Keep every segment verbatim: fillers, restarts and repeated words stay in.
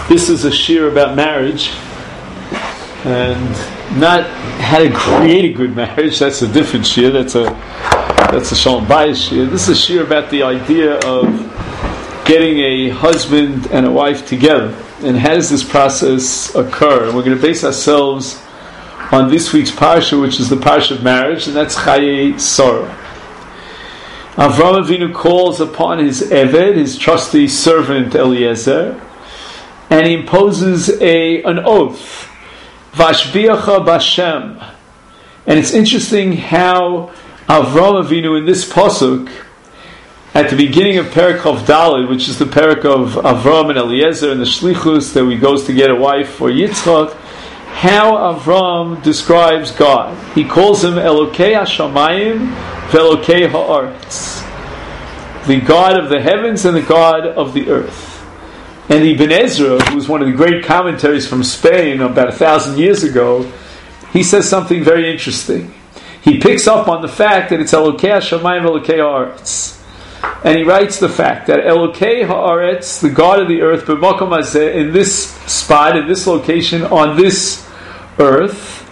This is a shir about marriage, and not how to create a good marriage. That's a different shir. That's a that's a shalom bayis shir. This is a shir about the idea of getting a husband and a wife together, and how does this process occur? And we're going to base ourselves on this week's parsha, which is the parsha of marriage, and that's Chayei Sarah. Avraham Avinu calls upon his Eved, his trusty servant Eliezer, and he imposes a an oath, Vashbiacha Bashem. And it's interesting how Avraham Avinu in this pasuk, at the beginning of Perek Chav Daled, which is the Perek of Avraham and Eliezer and the Shlichus that he goes to get a wife for Yitzchak, how Avraham describes God. He calls him Elokei HaShamayim ve'Elokei Ha'aretz, the God of the heavens and the God of the earth. And Ibn Ezra, who was one of the great commentaries from Spain about a thousand years ago, he says something very interesting. He picks up on the fact that it's Elokei HaShamayim ve'Elokei Ha'aretz. And he writes the fact that Elokei Ha'aretz, the God of the earth, b'makom hazeh, in this spot, in this location, on this earth,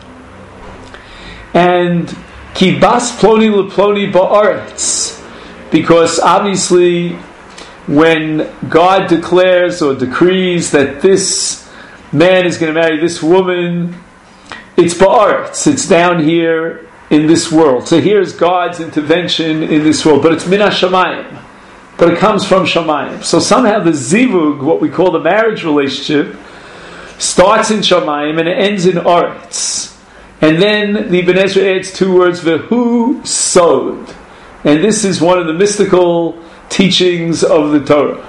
and kibas ploni leploni ba'aretz, because obviously when God declares or decrees that this man is going to marry this woman, it's ba'aretz, it's down here in this world. So here's God's intervention in this world, but it's min hashamayim, but it comes from shamayim. So somehow the zivug, what we call the marriage relationship, starts in shamayim and it ends in aretz. And then the Ibn Ezra adds two words, vehu sod, and this is one of the mystical teachings of the Torah.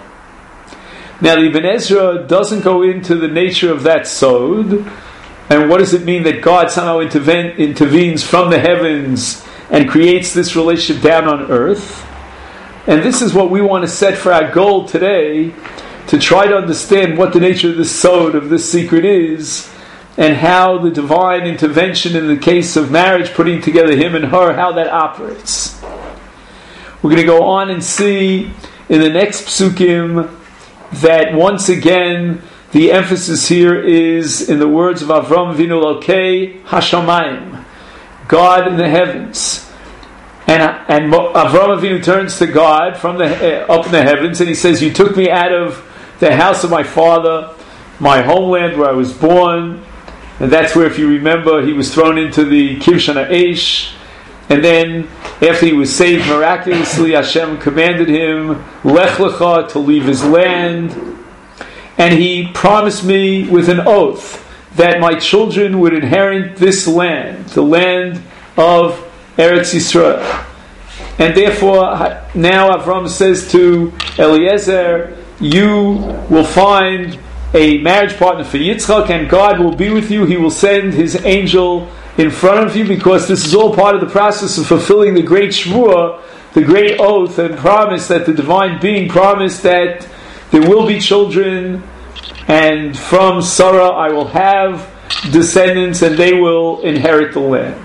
Now the Ibn Ezra doesn't go into the nature of that sod, and what does it mean that God somehow interven- intervenes from the heavens and creates this relationship down on earth. And this is what we want to set for our goal today, to try to understand what the nature of this sod, of this secret is, and how the divine intervention in the case of marriage, putting together him and her, how that operates. We're going to go on and see in the next psukim that once again the emphasis here is in the words of Avraham Avinu, Elokei HaShamayim, God in the heavens. And, and Avraham Avinu turns to God from the uh, up in the heavens, and he says, "You took me out of the house of my father, my homeland where I was born." And that's where, if you remember, he was thrown into the Kirshan HaEsh. And then, after he was saved miraculously, Hashem commanded him, Lech Lecha, to leave his land. And he promised me with an oath that my children would inherit this land, the land of Eretz Yisrael. And therefore, now Avram says to Eliezer, you will find a marriage partner for Yitzchak, and God will be with you. He will send his angel in front of you, because this is all part of the process of fulfilling the great shvuah, the great oath and promise that the divine being promised that there will be children, and from Sarah I will have descendants, and they will inherit the land.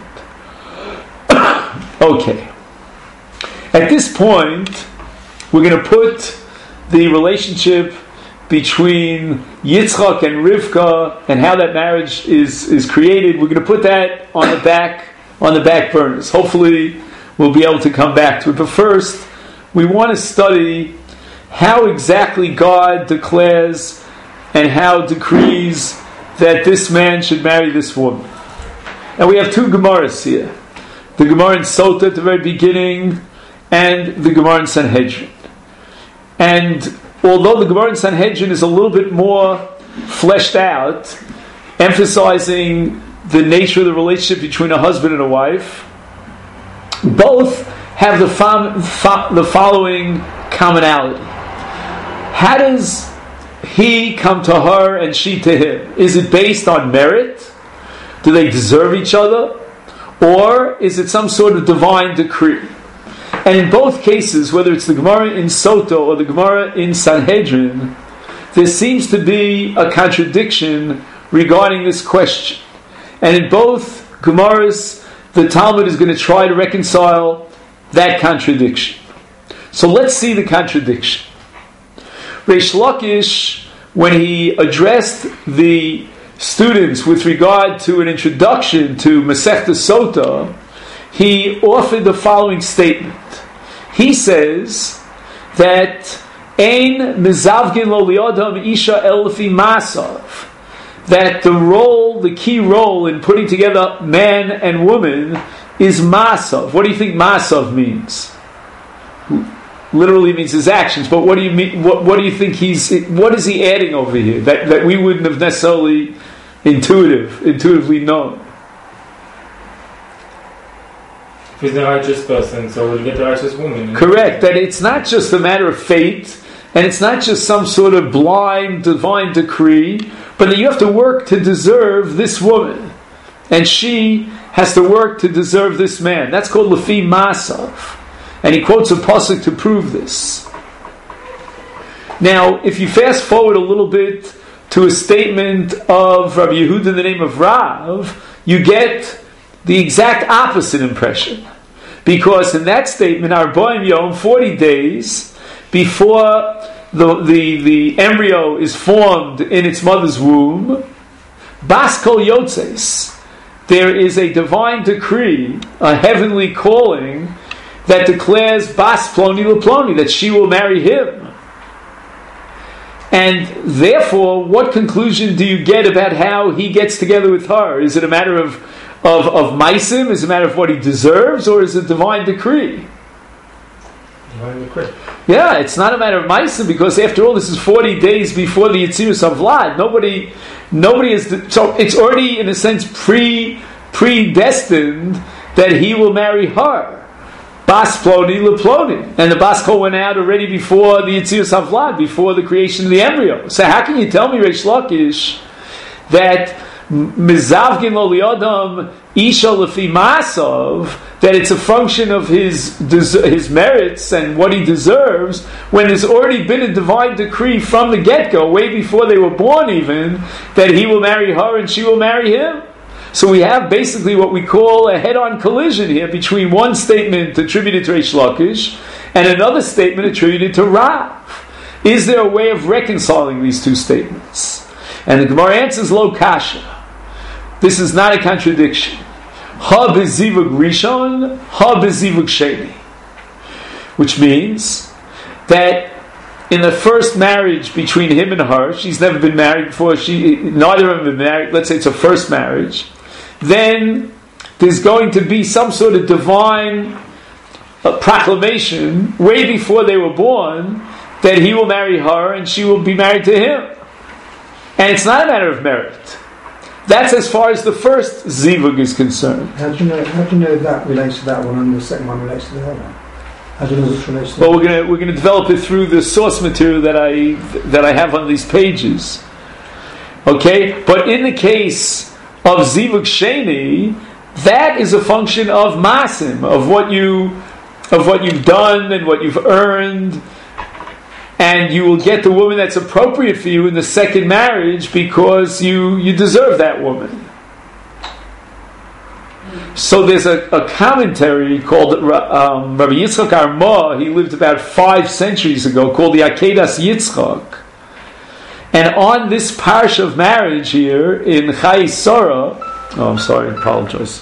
Okay. At this point, we're going to put the relationship between Yitzchak and Rivka and how that marriage is, is created. We're going to put that on the back on the back burners. Hopefully, we'll be able to come back to it. But first, we want to study how exactly God declares and how decrees that this man should marry this woman. And we have two Gemaras here. The Gemara in Sota at the very beginning, and the Gemara in Sanhedrin. And although the Gemara in Sanhedrin is a little bit more fleshed out, emphasizing the nature of the relationship between a husband and a wife, both have the, fam- fa- the following commonality. How does he come to her and she to him? Is it based on merit? Do they deserve each other? Or is it some sort of divine decree? And in both cases, whether it's the Gemara in Soto or the Gemara in Sanhedrin, there seems to be a contradiction regarding this question. And in both Gemaras, the Talmud is going to try to reconcile that contradiction. So let's see the contradiction. Reish Lakish when he addressed the students with regard to an introduction to Masechta Sota, he offered the following statement. He says that Ein mizavgin lo liodam isha elfi masav, that the role, the key role in putting together man and woman is masav. What do you think masav means? Literally means his actions, but what do you mean? What, what do you think he's? What is he adding over here that, that we wouldn't have necessarily intuitive, intuitively known? If he's the righteous person, so we'll get the righteous woman. Correct. That it's not just a matter of fate, and it's not just some sort of blind divine decree, but that you have to work to deserve this woman, and she has to work to deserve this man. That's called Lefi Masav. And he quotes a pasuk to prove this. Now, if you fast forward a little bit to a statement of Rabbi Yehuda in the name of Rav, you get the exact opposite impression. Because in that statement, Arbaim Yom, forty days before the, the, the embryo is formed in its mother's womb, Bas Kol Yotzes, there is a divine decree, a heavenly calling, that declares Bas Ploni LePloni, that she will marry him. And therefore, what conclusion do you get about how he gets together with her? Is it a matter of of, of Maisim? Is it a matter of what he deserves? Or is it divine decree? Divine decree. Yeah, it's not a matter of Maisim, because after all, this is forty days before the Yitzirus of Vlad. Nobody, nobody is... So it's already, in a sense, pre predestined that he will marry her. Bas Ploni LePloni. And the Bas Kol went out already before the Yitzirus Havlad, before the creation of the embryo. So how can you tell me, Reish Lakish, that Mizavgin Lo Liodam Isha Lefi Masav, that it's a function of his his merits and what he deserves, when there's already been a divine decree from the get-go, way before they were born even, that he will marry her and she will marry him? So we have basically what we call a head-on collision here between one statement attributed to Reish Lakish and another statement attributed to Rav. Is there a way of reconciling these two statements? And the Gemara answers, Lo kasha. This is not a contradiction. Ha bezivug rishon, ha bezivug sheni. Which means that in the first marriage between him and her, she's never been married before, she, neither of them have been married, let's say it's a first marriage, then there's going to be some sort of divine uh, proclamation way before they were born that he will marry her and she will be married to him. And it's not a matter of merit. That's as far as the first zivug is concerned. How do you know, how do you know that relates to that one and the second one relates to the other one? How do you know this relates to Well, we're going we're going to develop it through the source material that I that I have on these pages. Okay? But in the case of Zivug Sheni, that is a function of masim, of what you of what you've done and what you've earned, and you will get the woman that's appropriate for you in the second marriage because you, you deserve that woman. So there's a, a commentary called um, Rabbi Yitzchak Arma, he lived about five centuries ago, called the Akedas Yitzchak. And on this parish of marriage here in Chai Sora, oh, I'm sorry, I apologize.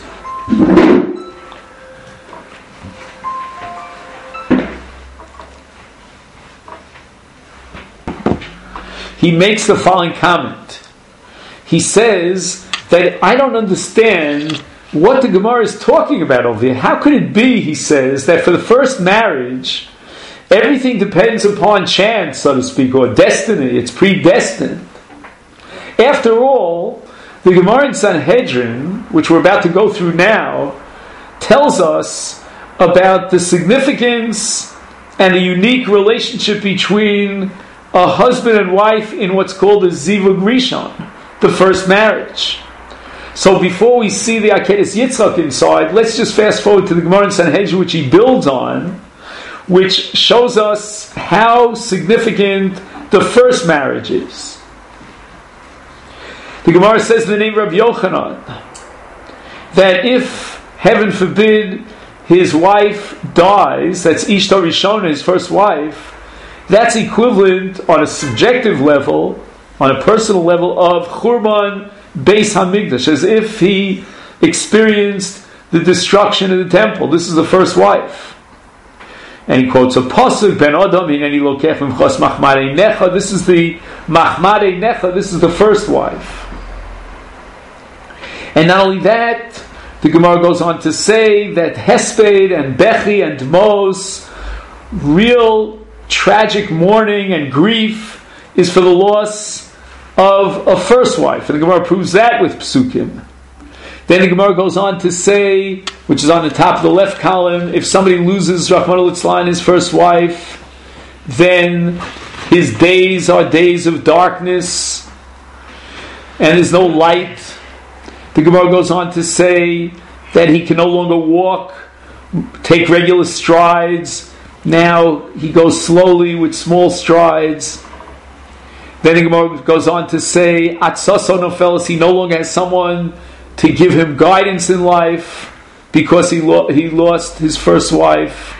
He makes the following comment. He says that I don't understand what the Gemara is talking about over here. How could it be, he says, that for the first marriage, everything depends upon chance, so to speak, or destiny. It's predestined. After all, the Gemara in Sanhedrin, which we're about to go through now, tells us about the significance and the unique relationship between a husband and wife in what's called a Zivug Rishon, the first marriage. So before we see the Akedas Yitzchak inside, let's just fast forward to the Gemara in Sanhedrin, which he builds on, which shows us how significant the first marriage is. The Gemara says in the name of Rabbi Yochanan that if, heaven forbid, his wife dies, that's Ishto Rishona, his first wife, that's equivalent on a subjective level on a personal level of Churban Beis Hamikdash, as if he experienced the destruction of the temple. This is the first wife. And he quotes a pasuk, Ben Adam hineni lokech mimchos machmarei necha. This is the machmarei necha. This is the first wife. And not only that, the Gemara goes on to say that Hesped and Bechi and Dmos, real tragic mourning and grief is for the loss of a first wife. And the Gemara proves that with Psukim. Then the Gemara goes on to say, which is on the top of the left column, if somebody loses Rachmana litzlan, his first wife, then his days are days of darkness and there's no light. The Gemara goes on to say that he can no longer walk, take regular strides. Now he goes slowly with small strides. Then the Gemara goes on to say, Atzaso nofeles, he no longer has someone to give him guidance in life because he lo- he lost his first wife.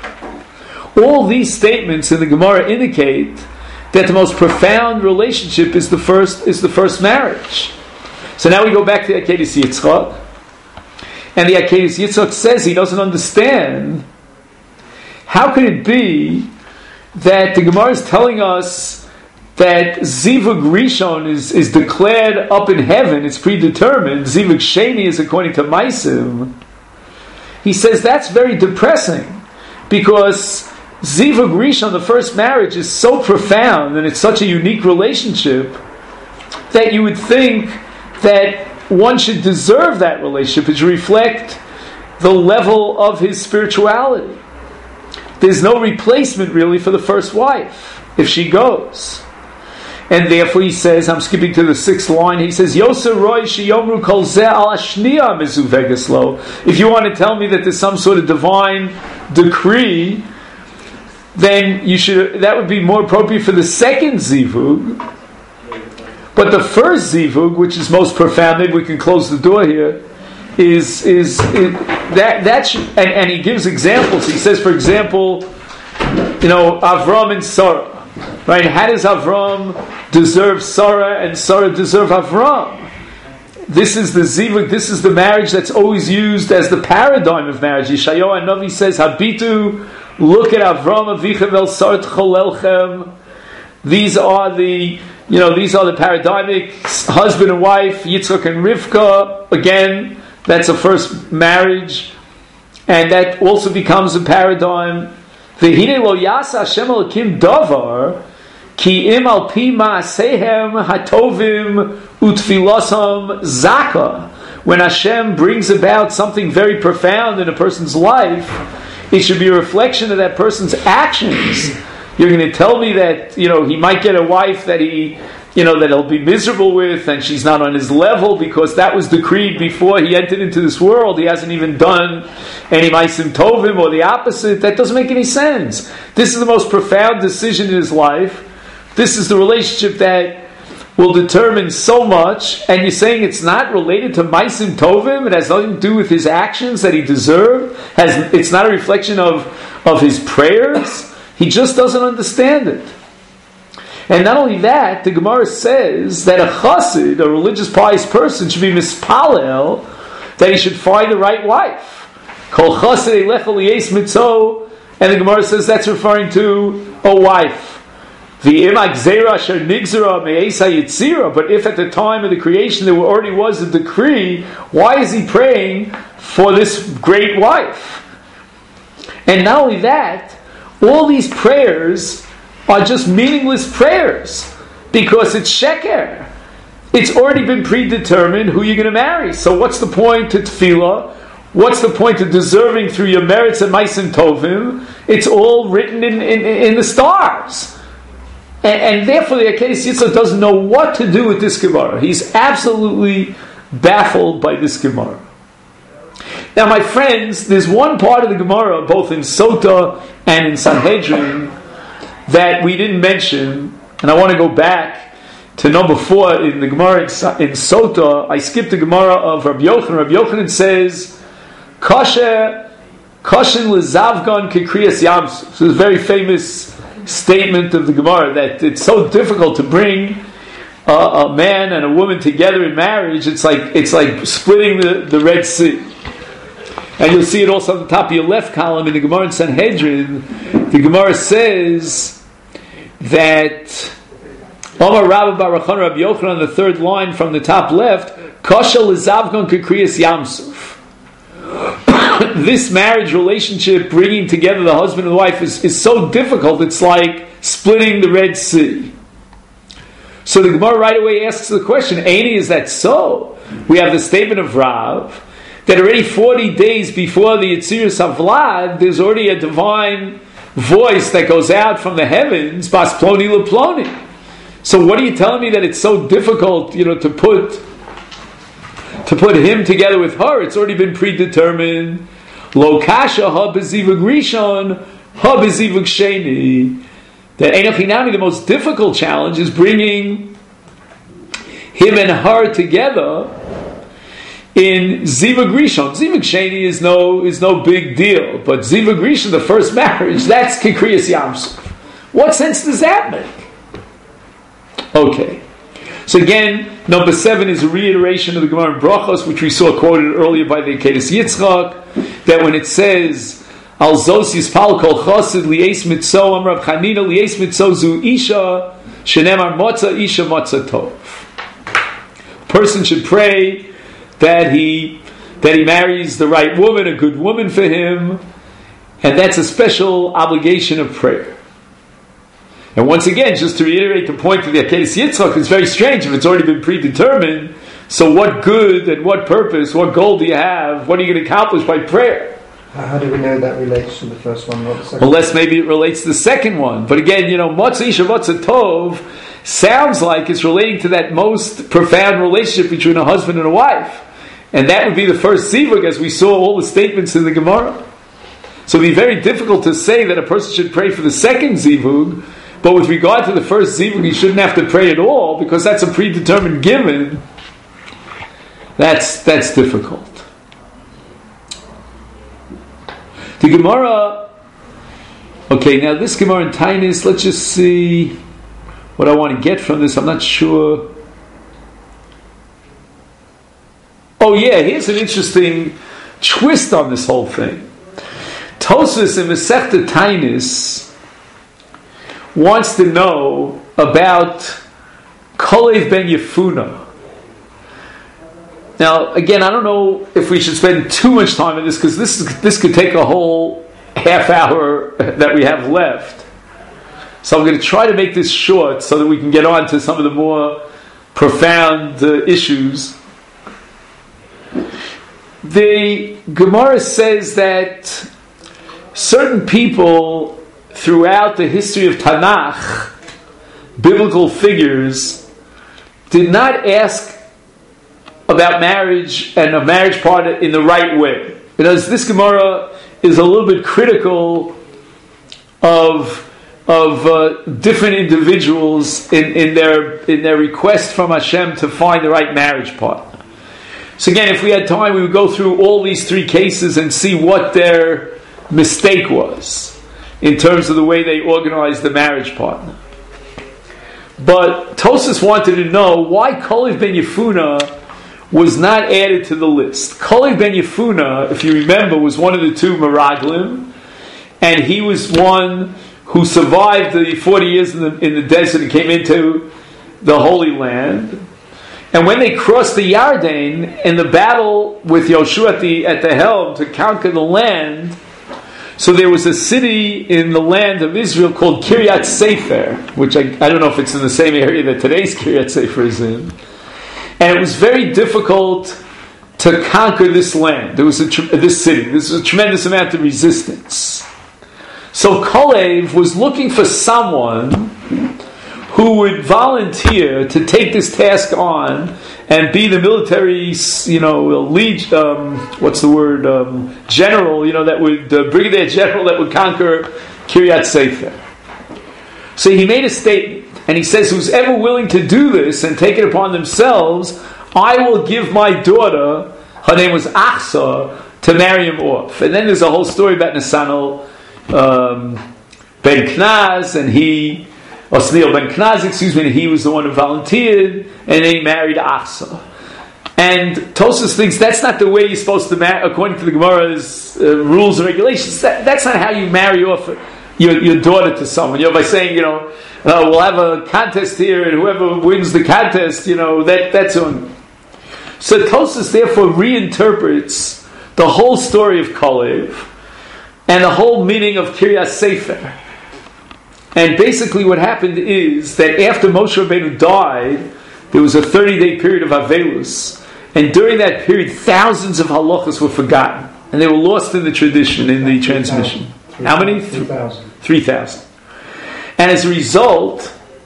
All these statements in the Gemara indicate that the most profound relationship is the first is the first marriage. So now we go back to the Akedas Yitzchak, and the Akedas Yitzchak says he doesn't understand how could it be that the Gemara is telling us that Zivug Rishon is, is declared up in heaven, it's predetermined. Zivug Sheni is according to Maisim. He says that's very depressing because Zivug Rishon, the first marriage, is so profound and it's such a unique relationship that you would think that one should deserve that relationship. It should reflect the level of his spirituality. There's no replacement really for the first wife if she goes. And therefore he says, I'm skipping to the sixth line, he says, Yoser Roy Shiyomru Kol Zeh Al Ashniya Mezuvegeslo. If you want to tell me that there's some sort of divine decree, then you should, that would be more appropriate for the second Zivug. But the first Zivug, which is most profound, maybe we can close the door here, is is, is that that should, and, and he gives examples. He says, for example, you know, Avram and Sarah. Right? How does Avram deserve Sarah and Sarah deserve Avram? This is the zivug, this is the marriage that's always used as the paradigm of marriage. Yeshayahu HaNavi says, Habitu, look at Avram Avichem El Sarah Tcholelchem. These are the, you know, these are the paradigmic husband and wife, Yitzchak and Rivka. Again, that's a first marriage. And that also becomes a paradigm. V'hine lo yasa Hashem Elokim davar ki im al pi ma'asehem hatovim utfilosam zaka. When Hashem brings about something very profound in a person's life, it should be a reflection of that person's actions. You're going to tell me that, you know, he might get a wife that he, you know, that he'll be miserable with, and she's not on his level because that was decreed before he entered into this world. He hasn't even done any Maisim Tovim or the opposite. That doesn't make any sense. This is the most profound decision in his life. This is the relationship that will determine so much, and you're saying it's not related to Maisim Tovim. It has nothing to do with his actions that he deserved. Has it's not a reflection of, of his prayers. He just doesn't understand it. And not only that, the Gemara says that a chassid, a religious pious person, should be mispalel, that he should find the right wife. Kol chassid elech eliyes mitzo, and the Gemara says that's referring to a wife. V'im agzera asher nigzera me'esa yitzira. But if at the time of the creation there already was a decree, why is he praying for this great wife? And not only that, all these prayers are just meaningless prayers because it's sheker. It's already been predetermined who you're going to marry. So what's the point to tefillah? What's the point of deserving through your merits and maisim tovim? It's all written in, in, in the stars. And, and therefore the Akedas Yitzchak doesn't know what to do with this Gemara. He's absolutely baffled by this Gemara. Now my friends, there's one part of the Gemara, both in Sota and in Sanhedrin, that we didn't mention, and I want to go back to number four in the Gemara in, in Sota. I skipped the Gemara of Rabbi Yochanan. Rabbi Yochanan says, Kasher, Kashin lezavgon kekriyas yams. So it's a very famous statement of the Gemara that it's so difficult to bring a, a man and a woman together in marriage, it's like it's like splitting the, the Red Sea. And you'll see it also on the top of your left column in the Gemara in Sanhedrin. The Gemara says that Omar Rabba Baruch Han Rabbi Yochanan, the third line from the top left, Kosha Lizavgon Kekriyas Yamsuf. This marriage relationship, bringing together the husband and the wife, is, is so difficult. It's like splitting the Red Sea. So the Gemara right away asks the question, Aini, is that so? We have the statement of Rav that already forty days before the Yitzirus Havlad, there's already a divine voice that goes out from the heavens, Bas Ploni LePloni. So what are you telling me that it's so difficult, you know, to put to put him together with her? It's already been predetermined. Lo kasha ha bezivug rishon ha bezivug sheni. That Ein Chinami, the most difficult challenge is bringing him and her together in Zivug Rishon. Zivug Sheni is no is no big deal, but Zivug Rishon, the first marriage, that's Kekriyas Yamsuf. What sense does that make? Okay. So again, number seven is a reiteration of the Gemara in Brachos, which we saw quoted earlier by the Akedah Yitzchak, that when it says Al Zos Yispal Kol Chosid Lies Mitzo Amrav Chanina Lies Mitzo Zu Isha Shenemar Motza Isha Motza Tov. Person should pray that he that he marries the right woman, a good woman for him, and that's a special obligation of prayer. And once again, just to reiterate the point of the Akedah Yitzchak, it's very strange if it's already been predetermined. So what good and what purpose, what goal do you have? What are you going to accomplish by prayer? How do we know that relates to the first one, not the second? Unless maybe it relates to the second one. But again, you know, Motza Isha Motza Tov sounds like it's relating to that most profound relationship between a husband and a wife. And that would be the first zivug, as we saw all the statements in the Gemara. So it would be very difficult to say that a person should pray for the second zivug, but with regard to the first zivug, he shouldn't have to pray at all, because that's a predetermined given. That's, that's difficult. The Gemara, okay, now this Gemara in Tainis, let's just see what I want to get from this. I'm not sure. Oh yeah, here's an interesting twist on this whole thing. Tosfos in Masechta Tainis wants to know about Kalev ben Yefuna. Now, again, I don't know if we should spend too much time on this, because this is, this could take a whole half hour that we have left. So I'm going to try to make this short so that we can get on to some of the more profound uh, issues. The Gemara says that certain people throughout the history of Tanakh, biblical figures, did not ask about marriage and a marriage partner in the right way. Because this Gemara is a little bit critical of of uh, different individuals in, in their in their request from Hashem to find the right marriage partner. So again, if we had time, we would go through all these three cases and see what their mistake was in terms of the way they organized the marriage partner. But Tosfos wanted to know why Kalev ben Yefuna was not added to the list. Kalev ben Yefuna, if you remember, was one of the two Meraglim, and he was one who survived the forty years in the, in the desert and came into the Holy Land. And when they crossed the Yarden in the battle with Yoshua at the, at the helm to conquer the land, so there was a city in the land of Israel called Kiryat Sefer, which I, I don't know if it's in the same area that today's Kiryat Sefer is in. And it was very difficult to conquer this land. There was a, this city. There was a tremendous amount of resistance. So Kalev was looking for someone who would volunteer to take this task on and be the military, you know, lead, um, what's the word, um, general, you know, that would, uh, brigadier general that would conquer Kiryat Sefer. So he made a statement. And he says, who's ever willing to do this and take it upon themselves, I will give my daughter, her name was Achsa, to marry him off. And then there's a whole story about Nesanel um, ben Knaz, and he Osniel ben Knaz, excuse me, and he was the one who volunteered, and then he married Achsa. And Tosfos thinks that's not the way you're supposed to marry, according to the Gemara's uh, rules and regulations. That, that's not how you marry off your, your daughter to someone. You know, by saying, you know, uh, we'll have a contest here, and whoever wins the contest, you know, that that's on. So Tosfos therefore reinterprets the whole story of Kalev and the whole meaning of Kiryas Sefer. And basically what happened is that after Moshe Rabbeinu died, there was a thirty-day period of Avelus. And during that period, thousands of halachas were forgotten. And they were lost in the tradition, in the transmission. How many? three thousand. three thousand. And as a result,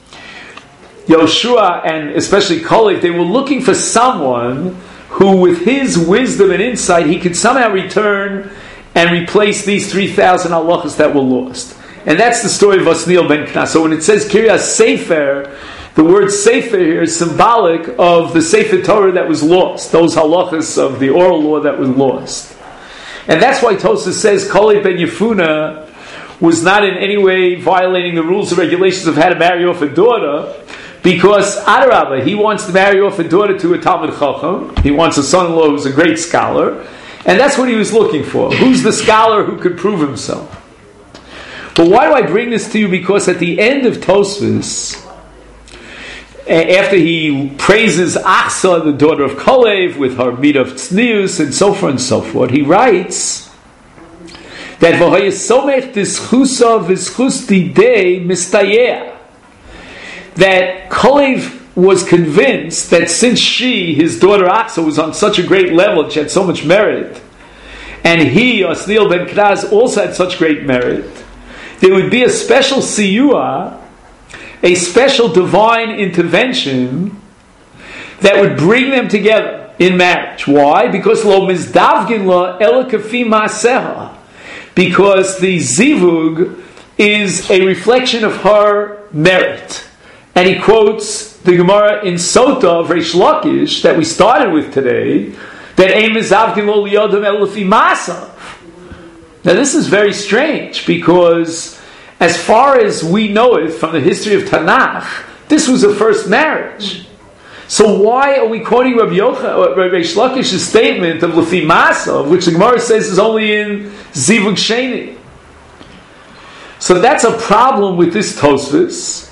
Yoshua and especially Kalev, they were looking for someone who, with his wisdom and insight, he could somehow return and replace these three thousand halachas that were lost. And that's the story of Osniel ben Knaz. So when it says Kiryas Sefer, the word Sefer here is symbolic of the Sefer Torah that was lost, those halachas of the oral law that was lost. And that's why Tosfos says Kalev ben Yefuna was not in any way violating the rules and regulations of how to marry off a daughter, because Adarabah, he wants to marry off a daughter to a Talmid Chacham. He wants a son-in-law who's a great scholar, and that's what he was looking for. Who's the scholar who could prove himself? But why do I bring this to you? Because at the end of Tosfos, after he praises Achsa, the daughter of Kalev, with her meat of tznius and so forth and so forth, he writes that v'hoyesomech dischusa v'schus didei mistayeh, that Kalev was convinced that since she, his daughter Achsa, was on such a great level, she had so much merit, and he, Osniel ben Knaz, also had such great merit, there would be a special siyua, a special divine intervention that would bring them together in marriage. Why? Because lo mizdavgin la ela kafi ma'aseha, because the zivug is a reflection of her merit. And he quotes the Gemara in Sota of Reish Lakish that we started with today, that ein mizavgin lo liyodam ela kafi ma'asav. Now this is very strange, because as far as we know it from the history of Tanakh, this was a first marriage. So why are we quoting Rabbi Yochanan, Rabbi Shlakish's statement of Lefi Masav, which the Gemara says is only in Zivug Sheni? So that's a problem with this Tosfos.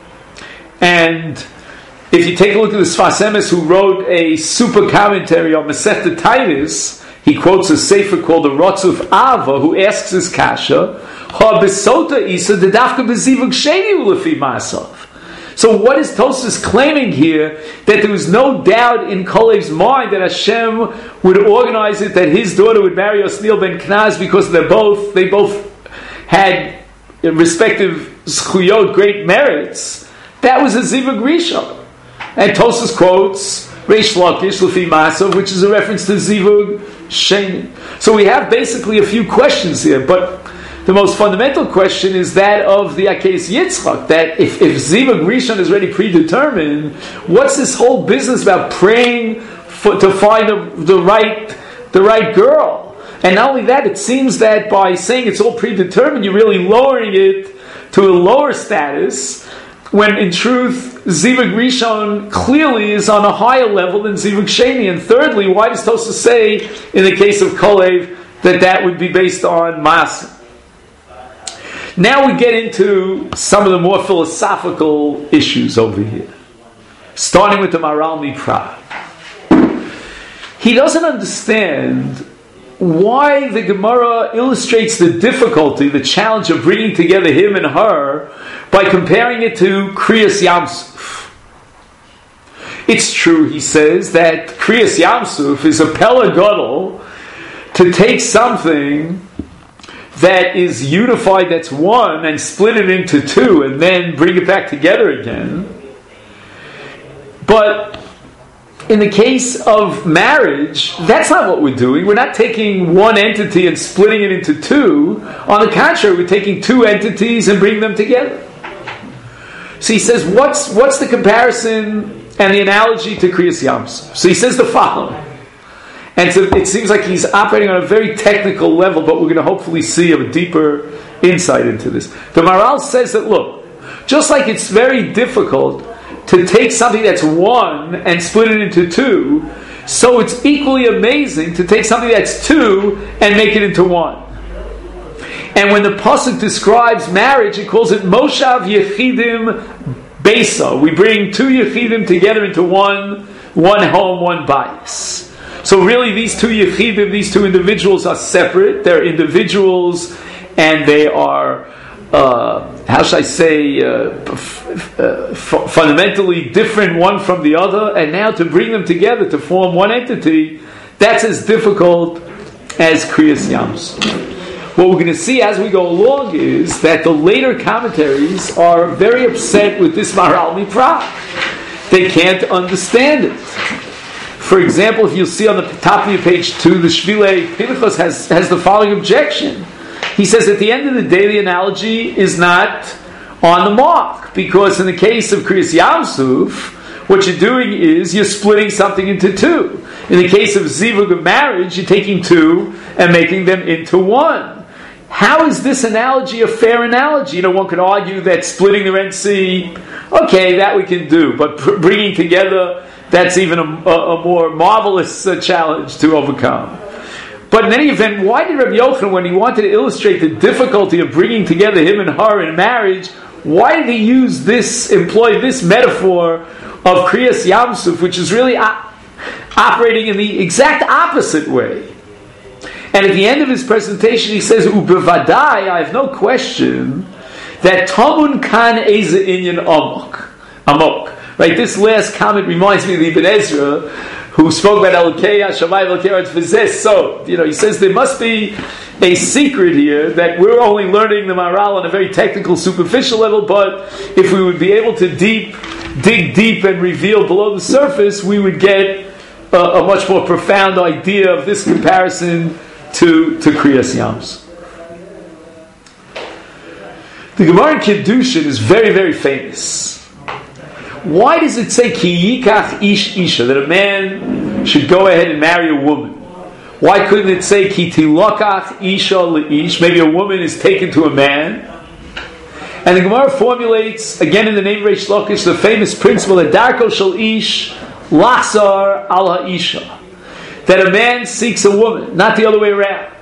And if you take a look at the Sfas Emes, who wrote a super commentary on Masechta Tainis, he quotes a sefer called the Rotzuf Ava, who asks his kasha, Ha besota isa dedafka bezivug sheni ulefi masav. So what is Tosfos claiming here? That there was no doubt in Kalev's mind that Hashem would organize it that his daughter would marry Osniel ben Knaz because they both they both had respective zchuyot, great merits. That was a zivug rishon. And Tosfos quotes Reish Lakish lefi masav, which is a reference to zivug sheni. So we have basically a few questions here, but the most fundamental question is that of the Akeis Yitzchak, that if, if Zivug Rishon is already predetermined, what's this whole business about praying for, to find the, the right the right girl? And not only that, it seems that by saying it's all predetermined, you're really lowering it to a lower status, when in truth, Zivug Rishon clearly is on a higher level than Zivug Sheni. And thirdly, why does Tosfos say, in the case of Kalev, that that would be based on Masa? Now we get into some of the more philosophical issues over here. Starting with the Maharal Miprad. He doesn't understand why the Gemara illustrates the difficulty, the challenge of bringing together him and her by comparing it to Kriyas Yamsuf. It's true, he says, that Kriyas Yamsuf is a Pella Gadol to take something that is unified, that's one, and split it into two, and then bring it back together again. But in the case of marriage, that's not what we're doing. We're not taking one entity and splitting it into two. On the contrary, we're taking two entities and bringing them together. So he says, what's what's the comparison and the analogy to Kriyas Yamsuf? So he says the following. And so it seems like he's operating on a very technical level, but we're going to hopefully see a deeper insight into this. The Maharal says that, look, Just like it's very difficult to take something that's one and split it into two, so it's equally amazing to take something that's two and make it into one. And when the pasuk describes marriage, it calls it Moshav Yechidim Beisa. We bring two Yechidim together into one, one home, one bias. So really these two Yechidim, these two individuals are separate. They're individuals and they are, uh, how should I say, uh, f- uh, f- fundamentally different one from the other. And now to bring them together to form one entity, that's as difficult as Kriyas Yams. What we're going to see as we go along is that the later commentaries are very upset with this Maharal Mipra. They can't understand it. For example, if you'll see on the top of your page two, the Shvilei Pinchas has, has the following objection. He says at the end of the day, the analogy is not on the mark, because in the case of Kriyas Yamsuf, what you're doing is you're splitting something into two. In the case of Zivug of marriage, you're taking two and making them into one. How is this analogy a fair analogy? You know, one could argue that splitting the Red Sea, okay, that we can do, but pr- bringing together, that's even a, a, a more marvelous uh, challenge to overcome. But in any event, why did Rabbi Yochanan, when he wanted to illustrate the difficulty of bringing together him and her in marriage, why did he use this, employ this metaphor of Kriyas Yamsuf, which is really op- operating in the exact opposite way? And at the end of his presentation, he says, "Ubevadai, I have no question that Tamun kan eze inyan amok, amok." Right. This last comment reminds me of the Ibn Ezra, who spoke about Elokei Hashamayim Elokei Haaretz V'zeh. So, you know, he says there must be a secret here that we're only learning the Maharal on a very technical, superficial level. But if we would be able to deep, dig deep and reveal below the surface, we would get a, a much more profound idea of this comparison to, to Kriyas Yams. The Gemara in Kiddushin is very, very famous. Why does it say Ki yikach ish isha, that a man should go ahead and marry a woman? Why couldn't it say Ki tilokach isha leish, maybe a woman is taken to a man? And the Gemara formulates, again in the name of Reish Lakish, the famous principle that Darko shel ish lachzar al ha'isha, that a man seeks a woman, not the other way around.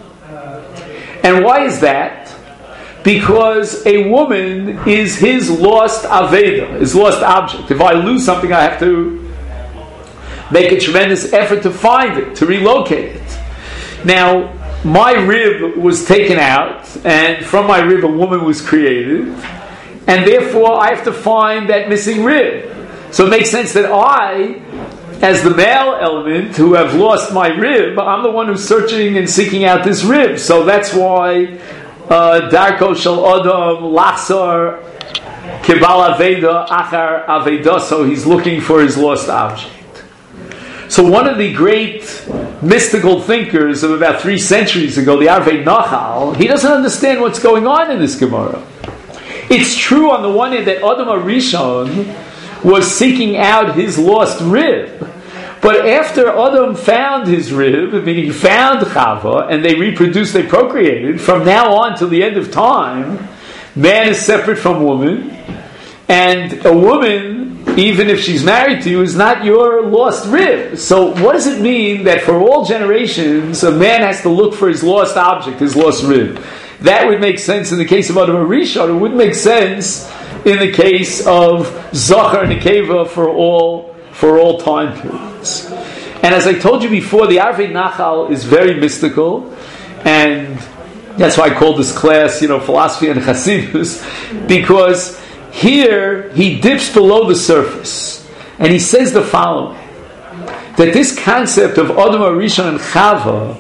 And why is that? Because a woman is his lost aveda, his lost object. If I lose something, I have to make a tremendous effort to find it, to relocate it. Now, my rib was taken out, and from my rib a woman was created, and therefore I have to find that missing rib. So it makes sense that I, as the male element who have lost my rib, I'm the one who's searching and seeking out this rib. So that's why Darko shel Adam lachzar kibal aveda achar aveda. So he's looking for his lost object. So one of the great mystical thinkers of about three centuries ago, the Arvei Nachal, he doesn't understand what's going on in this Gemara. It's true on the one hand that Adam HaRishon was seeking out his lost rib. But after Adam found his rib, meaning he found Chava, and they reproduced, they procreated, from now on till the end of time, man is separate from woman, and a woman, even if she's married to you, is not your lost rib. So what does it mean that for all generations, a man has to look for his lost object, his lost rib? That would make sense in the case of Adam HaRishon. It wouldn't make sense in the case of Zachar and Nekeva for all for all time periods. And as I told you before, the Arvei Nachal is very mystical, and that's why I called this class, you know, philosophy and Chassidus, because here he dips below the surface, and he says the following, that this concept of Adam HaRishon and Chava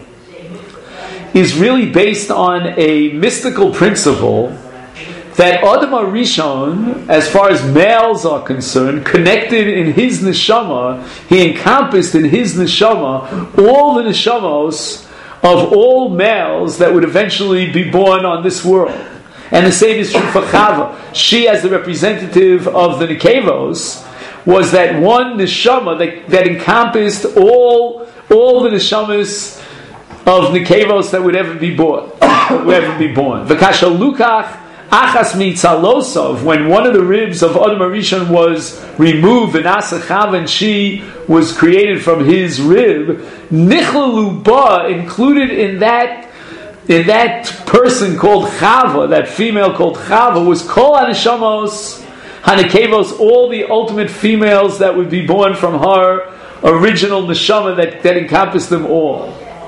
is really based on a mystical principle that Adam HaRishon, as far as males are concerned, connected in his neshama, he encompassed in his neshama all the neshamos of all males that would eventually be born on this world. And the same is true for Chava. She, as the representative of the Nekevos, was that one neshama that, that encompassed all all the neshamas of Nekevos that would ever be born. would ever be born. V'kasha lukach Achas mitzalosov, when one of the ribs of Adam Arishon was removed, and Asachav, and she was created from his rib, Nichlalu ba, included in that in that person called Chava, that female called Chava, was Kol Haneshamos Hanekevos, all the ultimate females that would be born from her original neshama that, that encompassed them all.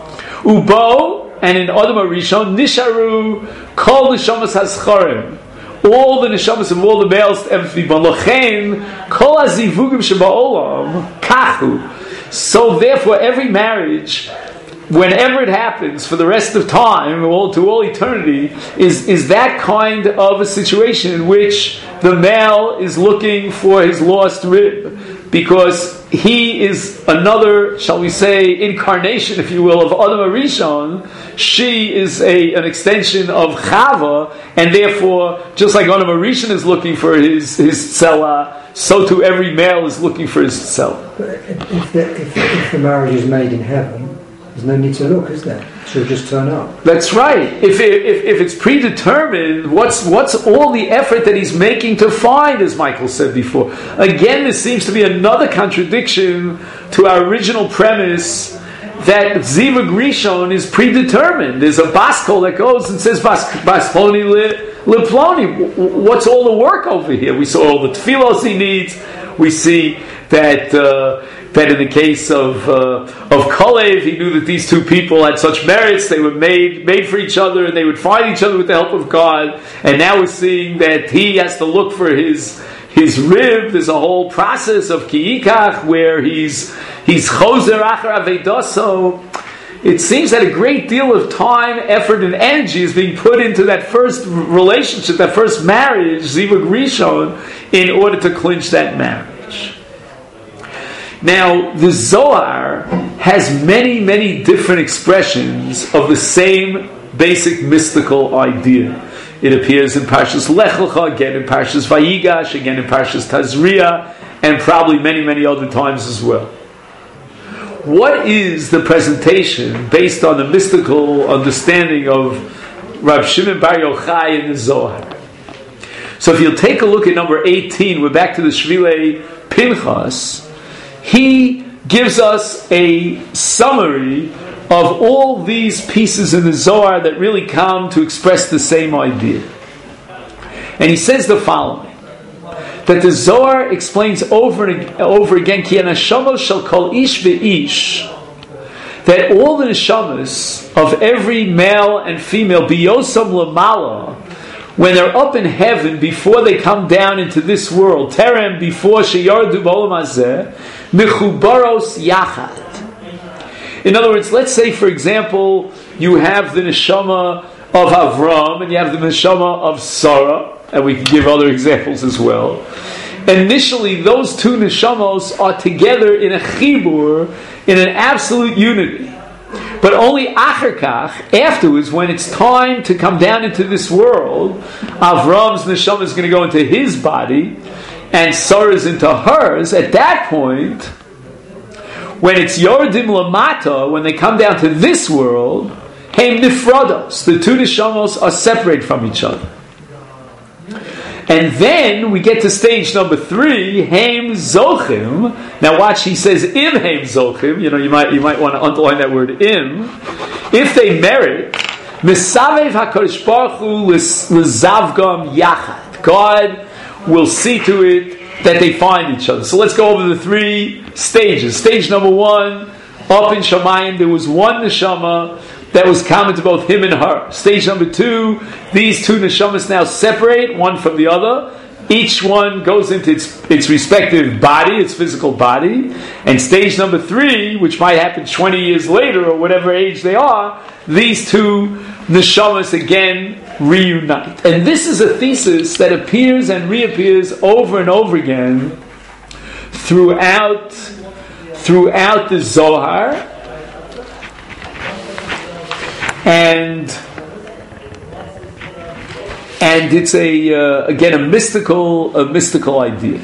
Ubo, and in Adam Arishon, Nisharu Kol Neshamas Hascharim, all the neshamas of all the males to empty Balachain, Kol Azivugim Sheba'olam, Kachu. So therefore, every marriage, whenever it happens for the rest of time, all to all eternity, is, is that kind of a situation in which the male is looking for his lost rib, because he is another, shall we say, incarnation, if you will, of Adam Arishon. She is a, an extension of Chava, and therefore, just like Adam Arishon is looking for his, his tzela, so too every male is looking for his tzela. But if the, if, if the marriage is made in heaven, there's no need to look, is there? She'll just turn up. That's right. If, if if it's predetermined, what's what's all the effort that he's making to find, as Michael said before? Again, this seems to be another contradiction to our original premise that Zivug Rishon is predetermined. There's a baskol that goes and says bas Ploni le Ploni. What's all the work over here? We saw all the tefillos he needs. We see that. Uh, That in the case of uh, of Kalev, he knew that these two people had such merits; they were made made for each other, and they would find each other with the help of God. And now we're seeing that he has to look for his his rib. There's a whole process of kiikach where he's he's choser achar avedaso. It seems that a great deal of time, effort, and energy is being put into that first relationship, that first marriage, Zivug Rishon, in order to clinch that marriage. Now, the Zohar has many, many different expressions of the same basic mystical idea. It appears in Parshas Lech Lecha, again in Parshas Vayigash, again in Parshas Tazria, and probably many, many other times as well. What is the presentation based on the mystical understanding of Rav Shimon Bar Yochai in the Zohar? So if you'll take a look at number eighteen, we're back to the Shvilei Pinchas. He gives us a summary of all these pieces in the Zohar that really come to express the same idea. And he says the following, that the Zohar explains over and over again, Ki haneshamos shel kol ish ve'ish, that all the neshamas of every male and female, biyosam lamala, when they're up in heaven, before they come down into this world, terem, before sheyardu b'olam hazeh, mechubaros yachad. In other words, let's say, for example, you have the neshama of Avram and you have the neshama of Sarah, and we can give other examples as well. Initially, those two neshamos are together in a chibur, in an absolute unity. But only acharkach, afterwards, when it's time to come down into this world, Avram's neshama is going to go into his body, and Sarah's into hers. At that point, when it's Yordim Lamata, when they come down to this world, Heim Nifrodos, the two neshamos are separate from each other. And then we get to stage number three, Heim Zochim. Now watch, he says Im Heim Zochim. You know, you might you might want to underline that word Im. If they merit, Misavev HaKadosh Baruch Hu L'Zavgam Yachad. God will see to it that they find each other. So let's go over the three stages. Stage number one, up in Shamayim, there was one neshama that was common to both him and her. Stage number two, these two neshamas now separate one from the other. Each one goes into its, its respective body, its physical body. And stage number three, which might happen twenty years later or whatever age they are, these two neshamas again reunite. And this is a thesis that appears and reappears over and over again throughout, throughout the Zohar. And and it's a uh, again a mystical a mystical idea.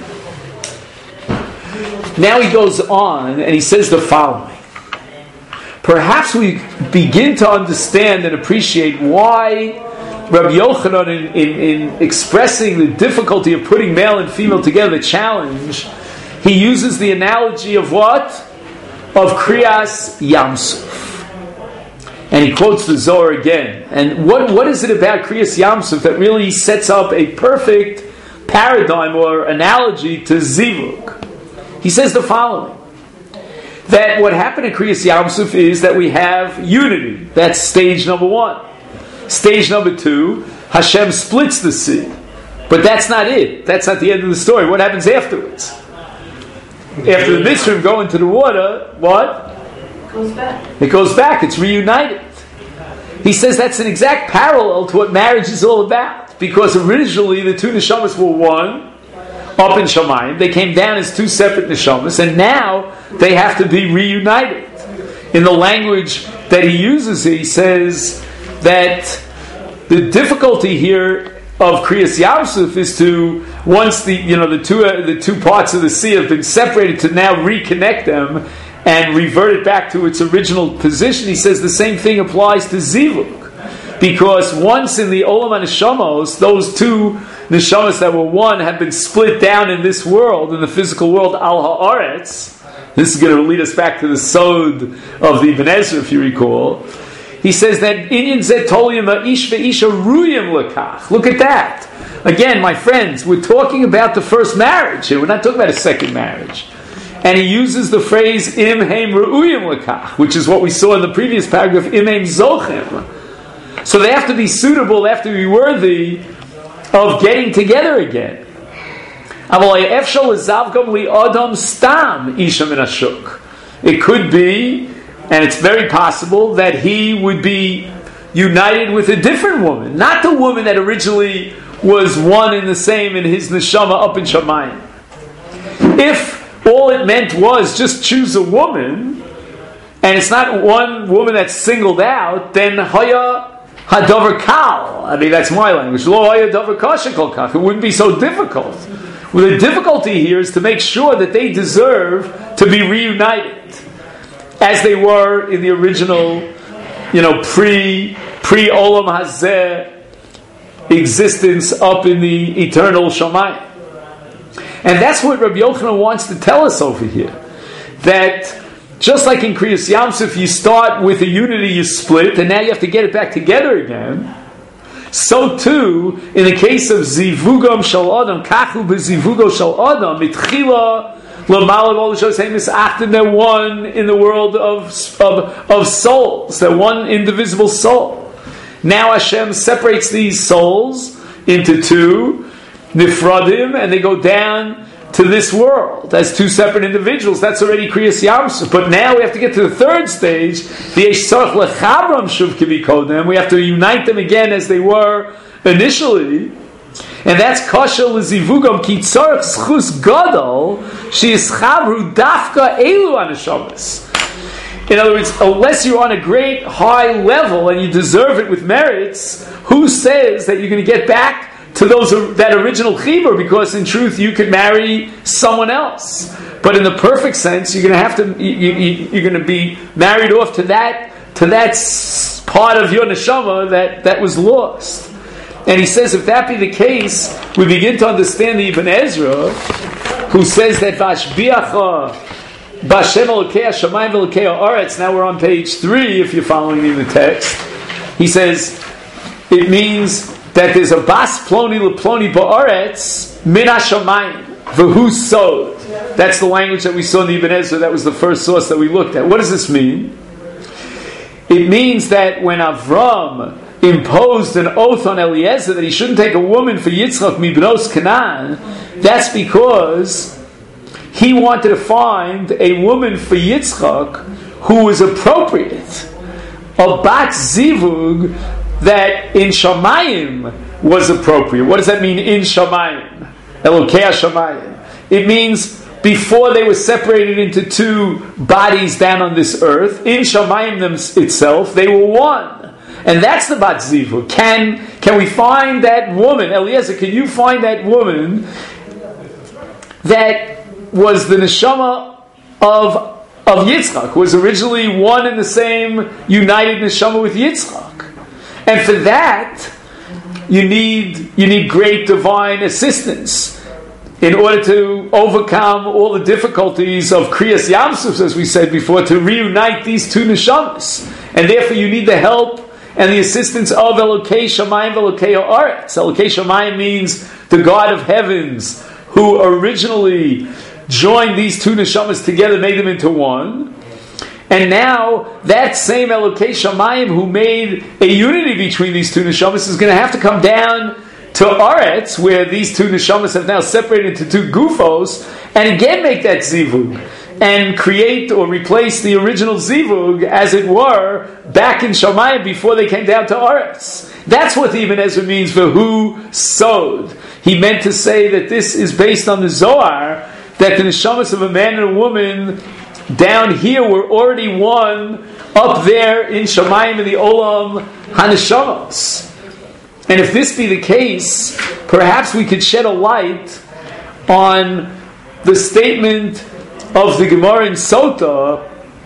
Now he goes on and he says the following. Perhaps we begin to understand and appreciate why Rabbi Yochanan, in, in, in expressing the difficulty of putting male and female together, the challenge, he uses the analogy of what? Of Kriyas Yamsuf. And he quotes the Zohar again. And what, what is it about Kriyas Yamsuf that really sets up a perfect paradigm or analogy to Zivug? He says the following. That what happened at Kriyas Yamsuf is that we have unity. That's stage number one. Stage number two, Hashem splits the sea. But that's not it. That's not the end of the story. What happens afterwards? After the Mitzrayim go into the water, what? It goes back. It goes back. It's reunited. He says that's an exact parallel to what marriage is all about. Because originally the two neshamas were one, up in Shamayim. They came down as two separate neshamas, and now they have to be reunited. In the language that he uses, he says that the difficulty here of Kriyas Yamsuf is to, once the you know the two uh, the two parts of the sea have been separated, to now reconnect them and revert it back to its original position. He says the same thing applies to Zivug, because once in the Olam HaNeshamos, those two neshamas that were one have been split down in this world, in the physical world, Al Haaretz. This is going to lead us back to the Sod of the Ibn Ezra, if you recall. He says that Inyan Zeh Tolim Ish ve'isha ruyim lekach. Look at that. Again, my friends, we're talking about the first marriage here. We're not talking about a second marriage. And he uses the phrase Im heim ru'uyim lekach, which is what we saw in the previous paragraph, Im heim zochim. So they have to be suitable, they have to be worthy of getting together again. It could be, and it's very possible, that he would be united with a different woman, not the woman that originally was one and the same in his neshama up in Shamayim. If all it meant was just choose a woman, and it's not one woman that's singled out, then haya hadavar kal. I mean, that's my language. Lo haya davar kasha kol kach. It wouldn't be so difficult. Well, the difficulty here is to make sure that they deserve to be reunited as they were in the original, you know, pre pre Olam Hazeh existence up in the eternal Shamayim. And that's what Rabbi Yochanan wants to tell us over here. That just like in Kriyas Yamsuf, you start with a unity, you split, and now you have to get it back together again. So too, in the case of Zivugam Shal Adam, Kachu B'Zivugo Shal Adam, Mitchila L'Malav Ol Shosheim Misachtim, they're one in the world of, of, of souls. They're one indivisible soul. Now Hashem separates these souls into two, Nifradim, and they go down to this world as two separate individuals. That's already Kriyas Yamsuf. But now we have to get to the third stage. We have to unite them again as they were initially. And that's Kasha L'Zivugam Ki Tzarech Schus Gadol Sheyischabru Dafka Elu Aneshamas. In other words, unless you're on a great high level and you deserve it with merits, who says that you're going to get back to those that original chibur? Because in truth, you could marry someone else. But in the perfect sense, you're going to have to you, you, you're going to be married off to that to that part of your neshama that, that was lost. And he says, if that be the case, we begin to understand the Ibn Ezra, who says that Vashbiacha Bashem Elokei Hashamayim Elokei Haaretz. Now we're on page three, if you're following me in the text. He says it means that there's a bas ploni leploni ba'aretz min hashamayim v'hu sod. That's the language that we saw in the Ibn Ezra. That was the first source that we looked at. What does this mean? It means that when Avram imposed an oath on Eliezer that he shouldn't take a woman for Yitzchak mibnos Canaan, that's because he wanted to find a woman for Yitzchak who was appropriate, a bat zivug that in Shamayim was appropriate. What does that mean, in Shamayim? Elokei Shamayim. It means before they were separated into two bodies down on this earth, in Shamayim them itself, they were one. And that's the Bat Zivu. Can, can we find that woman, Eliezer, can you find that woman that was the neshama of, of Yitzchak, was originally one and the same united neshama with Yitzchak? And for that, you need you need great divine assistance in order to overcome all the difficulties of Kriyas Yamsuf, as we said before, to reunite these two neshamas. And therefore you need the help and the assistance of Elokei Shamayim Elokei Haaretz. Elokei Shamayim means the God of heavens, who originally joined these two neshamas together, made them into one. And now that same Elokei Shamayim who made a unity between these two neshamas is going to have to come down to Aretz, where these two neshamas have now separated into two gufos, and again make that zivug and create or replace the original zivug, as it were, back in Shamayim before they came down to Aretz. That's what the Ibn Ezra means for who sowed. He meant to say that this is based on the Zohar, that the neshamas of a man and a woman down here were already one up there in Shamayim in the Olam HaNeshamas. And if this be the case, perhaps we could shed a light on the statement of the Gemara in Sota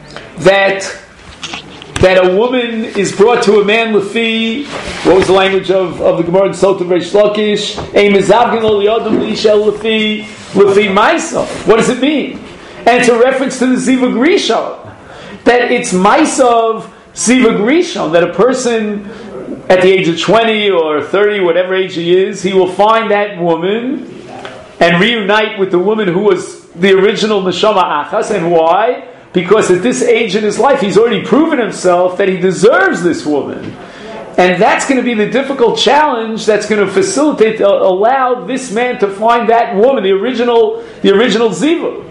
that that a woman is brought to a man lefi, what was the language of, of the Gemara in Sota Reish Lakish? A mezavgin lo liyadam liishel lefi lefi ma'asav. What does it mean? And it's a reference to the Zivug Rishon, that it's ma'asav Zivug Rishon, that a person at the age of twenty or thirty, whatever age he is, he will find that woman and reunite with the woman who was the original Neshama Achas. And why? Because at this age in his life, he's already proven himself that he deserves this woman. And that's going to be the difficult challenge that's going to facilitate, uh, allow this man to find that woman, the original, the original Zivug.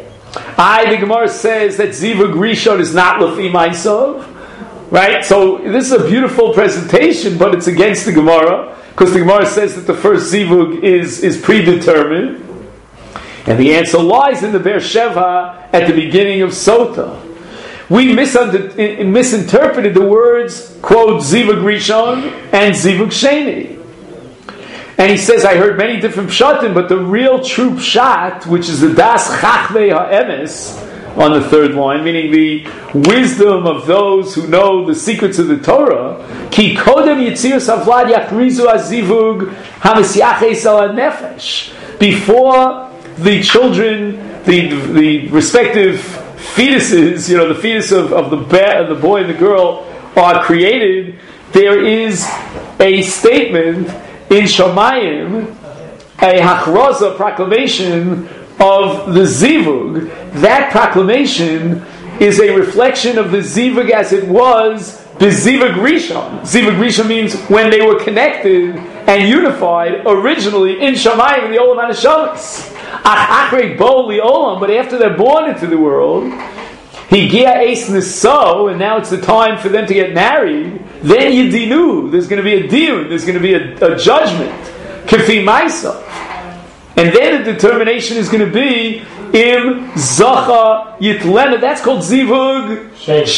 I, the Gemara says that Zivug Rishon is not Lefi Ma'asav. Right? So this is a beautiful presentation, but it's against the Gemara, because the Gemara says that the first zivug is, is predetermined. And the answer lies in the Be'er Sheva at the beginning of Sota. We misunder, misinterpreted the words, quote, zivug Rishon and zivug Sheni. And he says, I heard many different pshatim, but the real true pshat, which is the Das Chachmei HaEmes, on the third line, meaning the wisdom of those who know the secrets of the Torah. Ki kodem yitzias havlad yakrizu azivug hamesyaches al nefesh. Before the children, the the respective fetuses, you know, the fetus of, of the ba- the boy and the girl are created, there is a statement in Shamayim, a hachroza, proclamation of the zivug. That proclamation is a reflection of the zivug as it was the zivug Rishon. Zivug Rishon means when they were connected and unified originally in Shamayim, in the Olam HaNeshamas. Ach achrei bo li'olam, but after they're born into the world, higia eis niso, and now it's the time for them to get married. Then yidinu, there's going to be a diyun, there's going to be a, a judgment. Kefi ma'asav. And then the determination is going to be im zacha yitlena. That's called zivug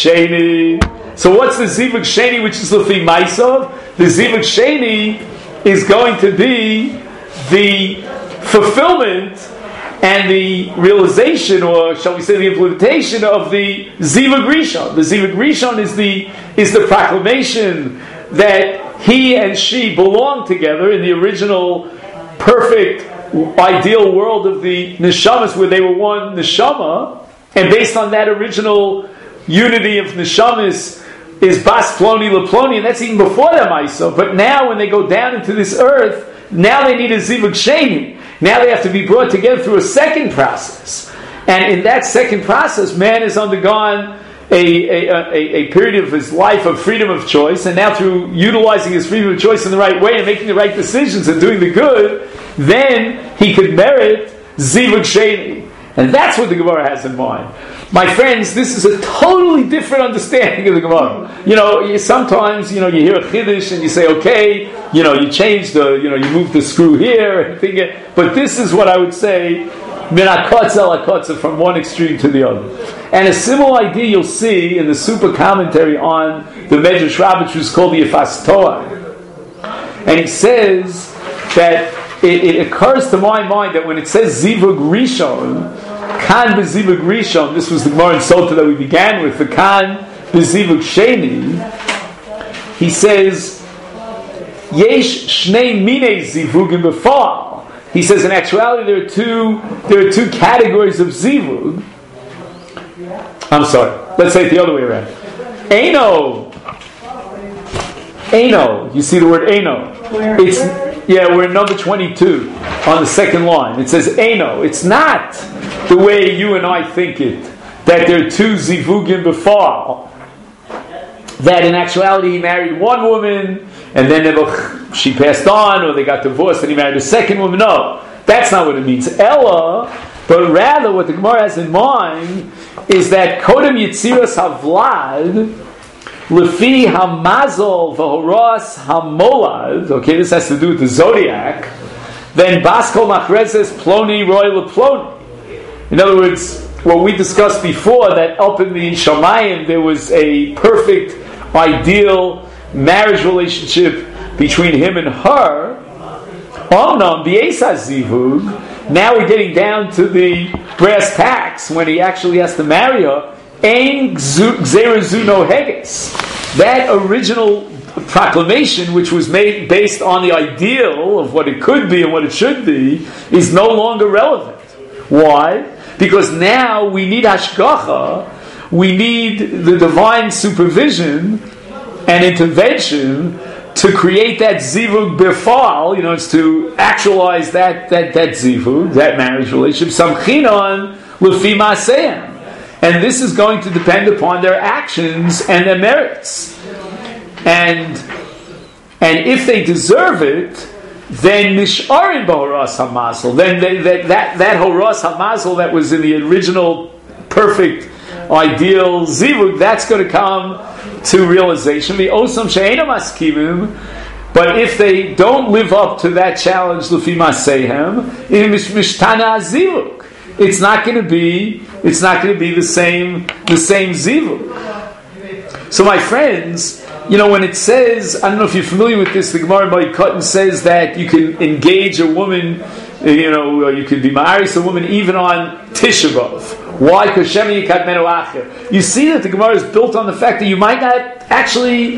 sheni. So what's the zivug sheni, which is lefi ma'asav? The zivug sheni is going to be the fulfillment and the realization, or shall we say, the implementation of the zivug rishon. The zivug rishon is the is the proclamation that he and she belong together in the original perfect ideal world of the neshamas, where they were one neshama, and based on that original unity of neshamas is bas ploni leploni, and that's even before the ma'isa. But now, when they go down into this earth, now they need a zivug sheni. Now they have to be brought together through a second process, and in that second process, man has undergone A, a, a, a period of his life of freedom of choice, and now through utilizing his freedom of choice in the right way and making the right decisions and doing the good, then he could merit zivug sheni. And that's what the Gemara has in mind. My friends, this is a totally different understanding of the Gemara. You know, you, sometimes, you know, you hear a chiddush and you say, okay, you know, you change the, you know, you move the screw here, and thing, but this is what I would say, min hakotza al hakotza, from one extreme to the other. And a similar idea you'll see in the super commentary on the Medrash Rabbah, which is called the Yefas Toar. And he says that it, it occurs to my mind that when it says Zivug Rishon, Kan B'Zivug Rishon, this was the Gemara in Sota that we began with, the Kan B'Zivug Sheni, he says Yesh shnei minei zivugim b'fa'al. He says in actuality there are two there are two categories of zivug. I'm sorry. Let's say it the other way around. Eino. Eino. You see the word Eino. It's yeah, we're in number twenty-two on the second line. It says Eino. It's not the way you and I think it, that there are two zivugim b'fa'al. That in actuality he married one woman and then she passed on, or they got divorced and he married a second woman. No, that's not what it means. Ella, but rather what the Gemara has in mind is that Kodem Yitziras Havlad Lefi Hamazol V'Horas Hamolad. Okay, this has to do with the zodiac. Then Baskol Machrezes Ploni Roy LePloni. In other words, what we discussed before, that up in the Shamayim there was a perfect, ideal marriage relationship between him and her. Omnam B'Esa Zivug. Now we're getting down to the brass tacks when he actually has to marry her. Ein Gzerazu Heges. That original proclamation, which was made based on the ideal of what it could be and what it should be, is no longer relevant. Why? Because now we need hashgacha, we need the divine supervision and intervention to create that zivug befal, you know, it's to actualize that that that zivug, that marriage relationship, samchinon lefi ma'aseim. And this is going to depend upon their actions and their merits. And and if they deserve it, then nisharin b'horas hamazel. Then they, that that that horas hamazel that was in the original perfect ideal zivug, that's going to come to realization. The osam she'ena maskimim. But if they don't live up to that challenge, lefi masehem, in mishtana zivug, it's not going to be it's not going to be the same the same zivug. So my friends, you know, when it says, I don't know if you're familiar with this, the Gemara by Cotton says that you can engage a woman, you know, you could be married to a woman even on Tisha B'Av. Why? Because Shem Yikad Menu Acher. You see that the Gemara is built on the fact that you might not actually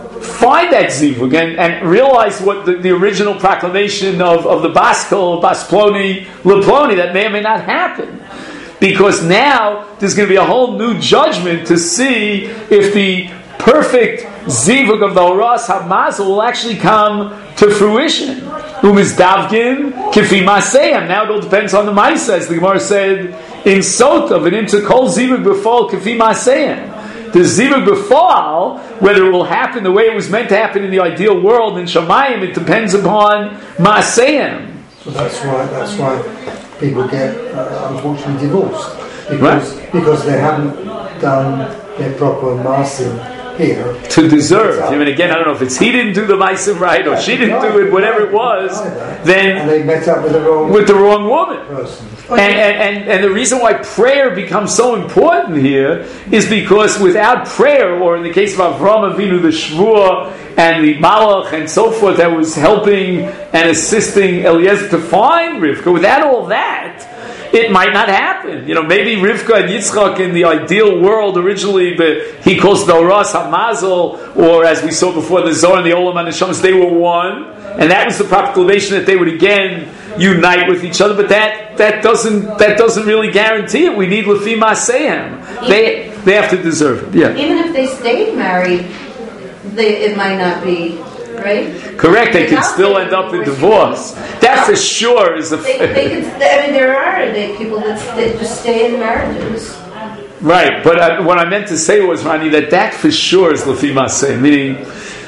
find that zivug and, and realize what the, the original proclamation of, of the Baskel, Basploni, Leploni, that may or may not happen. Because now there's going to be a whole new judgment to see if the perfect zivug of the Horas HaMazel will actually come to fruition. Umizdavgin kifi maseyam. Now it all depends on the Maisa, as the Gemara said in Sotah, and into kol zivug b'fal kifi maseyam. The zivug b'fal, whether it will happen the way it was meant to happen in the ideal world in Shamayim, it depends upon maseyam. So that's why that's why people get uh, unfortunately divorced, because right. because they haven't done their proper masim here to deserve. I mean, again, I don't know if it's he didn't do the masim right or she didn't do it, whatever it was. Then and they met up with the wrong with the wrong woman. Person. And, and, and, and the reason why prayer becomes so important here is because without prayer, or in the case of Avraham Avinu, the Shvuah and the Malach and so forth that was helping and assisting Eliezer to find Rivka, without all that, it might not happen. You know, maybe Rivka and Yitzchak in the ideal world originally, the, he calls the Horas HaMazel, or as we saw before, the Zohar and the Olam HaNeshamas, they were one, and that was the proclamation that they would again unite with each other. But that that doesn't that doesn't really guarantee it. We need Lefi Masehem. They they have to deserve it. Yeah. Even if they stayed married, they, it might not be. Right? Correct. They can still end up in divorce. That for sure is a. They, they could, I mean, there are they, people that, that just stay in marriages. Right, but I, what I meant to say was, Rani, that that for sure is Lefi Maseh. Meaning,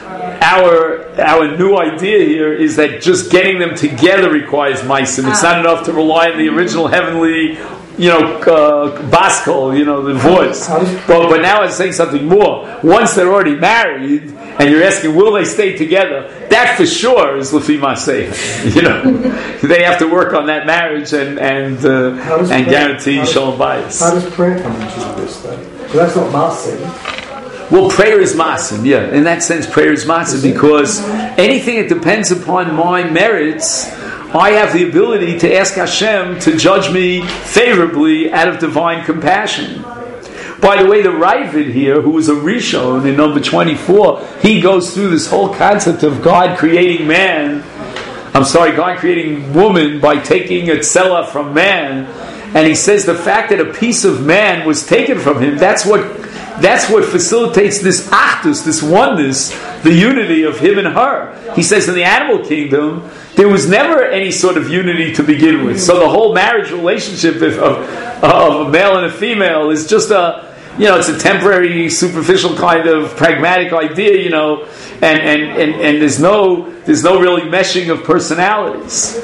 our our new idea here is that just getting them together requires Maisim. It's ah. not enough to rely on the original heavenly, you know, uh, Baskel, you know, the voice. But but now I'm saying something more. Once they're already married, and you're asking, will they stay together? That for sure is Lefi Maseh. You know, they have to work on that marriage and and uh, and prayer, guarantee Shalom Bayis. How does prayer come into this then? Well, that's not Maseh. Well, prayer is masim, yeah. In that sense, prayer is masim, because anything that depends upon my merits, I have the ability to ask Hashem to judge me favorably out of divine compassion. By the way, the Ravid here, who was a Rishon in number twenty-four, he goes through this whole concept of God creating man, I'm sorry, God creating woman by taking a tzela from man, and he says the fact that a piece of man was taken from him, that's what that's what facilitates this achdus, this oneness, the unity of him and her. He says in the animal kingdom, there was never any sort of unity to begin with. So the whole marriage relationship of, of, of a male and a female is just a, you know, it's a temporary, superficial kind of pragmatic idea, you know, and, and, and, and there's no there's no really meshing of personalities.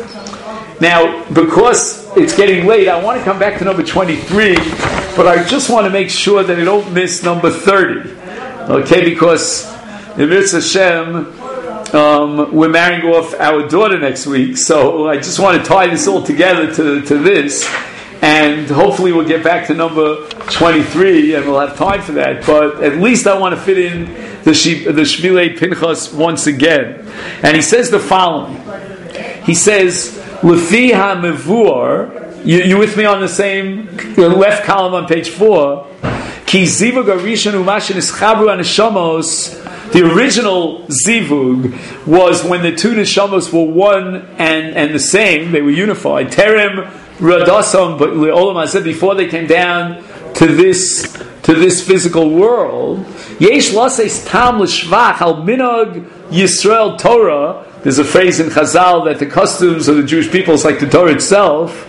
Now, because it's getting late, I want to come back to number twenty-three, but I just want to make sure that I don't miss number thirty. Okay, because in Mitzvah Hashem, um, we're marrying off our daughter next week, so I just want to tie this all together to, to this, and hopefully we'll get back to number twenty-three, and we'll have time for that, but at least I want to fit in the, the Shvilei Pinchas once again. And he says the following. He says, Lefi ha-mevuar, you, you with me on the same left column on page four? Ki zivug arishon u'mashin ischabru aneshamos. The original zivug was when the two neshamos were one and, and the same; they were unified. Terem radasam, but leolam hazeh, before they came down to this to this physical world. Yesh laseis tam l'shvach al minog Yisrael Torah. There's a phrase in Chazal that the customs of the Jewish people is like the Torah itself.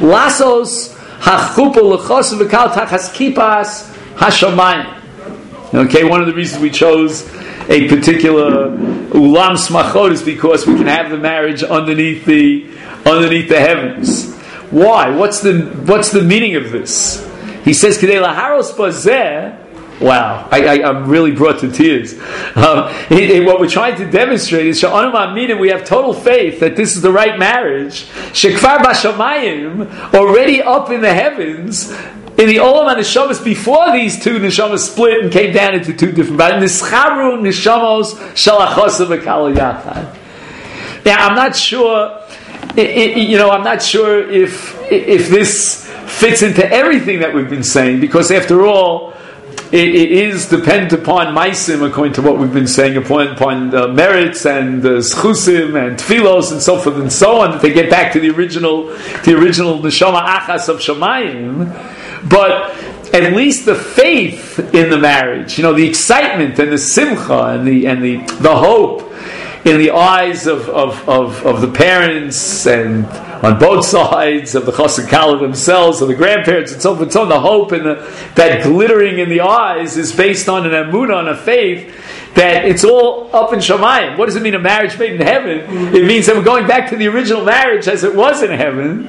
Lasos hachupa l'chos v'kal tachas kipas hashamayim. Okay, one of the reasons we chose a particular ulam smachot is because we can have the marriage underneath the underneath the heavens. Why? What's the what's the meaning of this? He says, "K'dei laharos bazeh." Wow, I, I, I'm really brought to tears. Um, it, it, what we're trying to demonstrate is Sha'anu Ma'aminim, we have total faith that this is the right marriage. Shekvar Bashamayim, already up in the heavens, in the Olam HaNeshamas, before these two Neshamas split and came down into two different bodies. Nischaru Neshamos Shalachosa V'Kal Yachad. Now, I'm not sure, it, it, you know, I'm not sure if if this fits into everything that we've been saying, because after all, It, it is dependent upon maisim, according to what we've been saying, upon, upon uh, merits and uh, schusim and tfilos and so forth and so on, that they get back to the original, the original neshama achas of shamayim. But at least the faith in the marriage, you know, the excitement and the simcha and the and the the hope in the eyes of of, of, of the parents and on both sides of the chassid kala themselves, of the grandparents and so forth and so on, the hope and the, that glittering in the eyes is based on an emunah, on a faith that it's all up in shamayim. What does it mean, a marriage made in heaven? It means that we're going back to the original marriage as it was in heaven.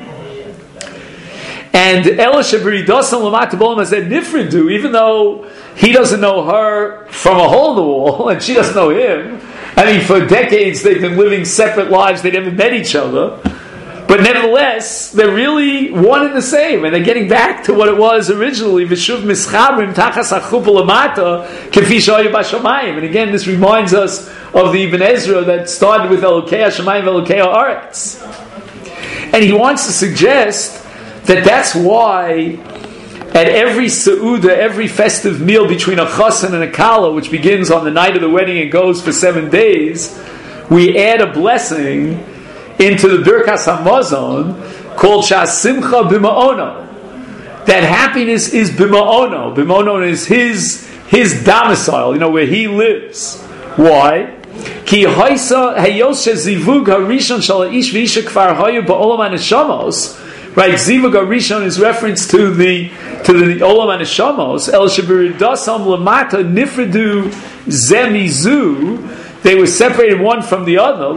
And Elisha B'ridosam Lamat Bolam has said Nifridu, even though he doesn't know her from a hole in the wall and she doesn't know him. I mean, for decades they've been living separate lives, they never met each other. But nevertheless, they're really one and the same, and they're getting back to what it was originally. V'shuv mischabrim tachas hachupa lamata kefi shayu b'shamayim. And again, this reminds us of the Ibn Ezra that started with Elokei Hashamayim Elokei Haaretz. And he wants to suggest that that's why at every seuda, every festive meal between a chassan and a kala, which begins on the night of the wedding and goes for seven days, we add a blessing into the Birkas HaMazon called Shas Simcha B'ma'ono. That happiness is B'ma'ono. B'ma'ono is his his domicile, you know, where he lives. Why? Ki haisa hayos shezivug harishon shal ish v'isha kfar hayu ba'olam haneshamos. Right, zivug harishon is reference to the to the olam haneshamos. El shebiridasam lamata nifredu zemizu. They were separated one from the other.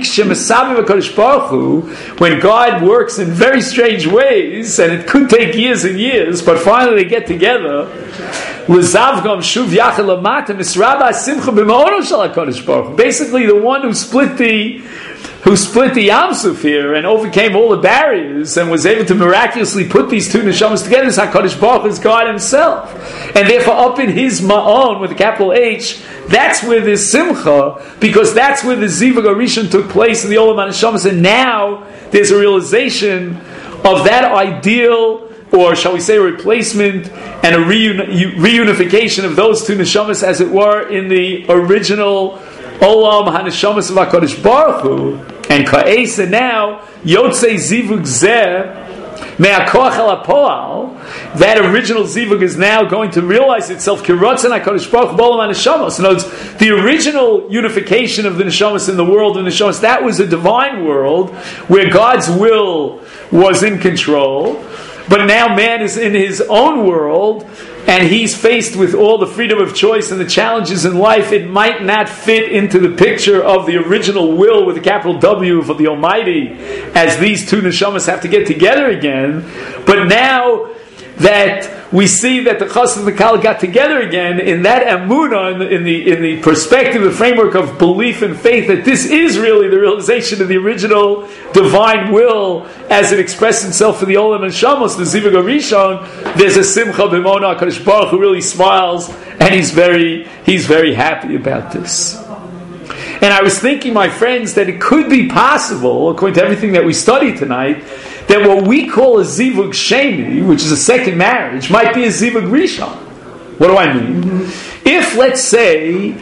When God works in very strange ways, and it could take years and years, but finally they get together. Basically, the one who split the who split the Yam Suf here and overcame all the barriers and was able to miraculously put these two neshamas together is HaKadosh Baruch Hu, is God Himself. And therefore, up in His Ma'on with a capital H, that's where there's Simcha, because that's where the Zivug Arishon took place in the Olam HaNeshamas, and now there's a realization of that ideal or shall we say replacement and a reuni- reunification of those two neshamas as it were in the original Olam HaNeshamas of HaKadosh Baruch Hu, and Ka'esa now Yotzei Zivug Zeh Me'akoach El HaPoal, that original Zivug is now going to realize itself Kirotzen HaKadosh Baruch Hu B'Olam HaNeshamas. In other words, the original unification of the neshamas in the world of neshamas, that was a divine world where God's will was in control. But now man is in his own world, and he's faced with all the freedom of choice and the challenges in life. It might not fit into the picture of the original will with a capital W for the Almighty, as these two neshamas have to get together again. But now that we see that the Chassid and the Kal got together again, in that emunah, in the, in the in the perspective, the framework of belief and faith, that this is really the realization of the original divine will as it expressed itself for the Olam and Shamos, the Zivug Rishon. There's a simcha b'mona. HaKadosh Baruch Hu really smiles, and he's very he's very happy about this. And I was thinking, my friends, that it could be possible, according to everything that we studied tonight, that what we call a Zivug Sheni, which is a second marriage, might be a Zivug Rishon. What do I mean? Mm-hmm. If, let's say,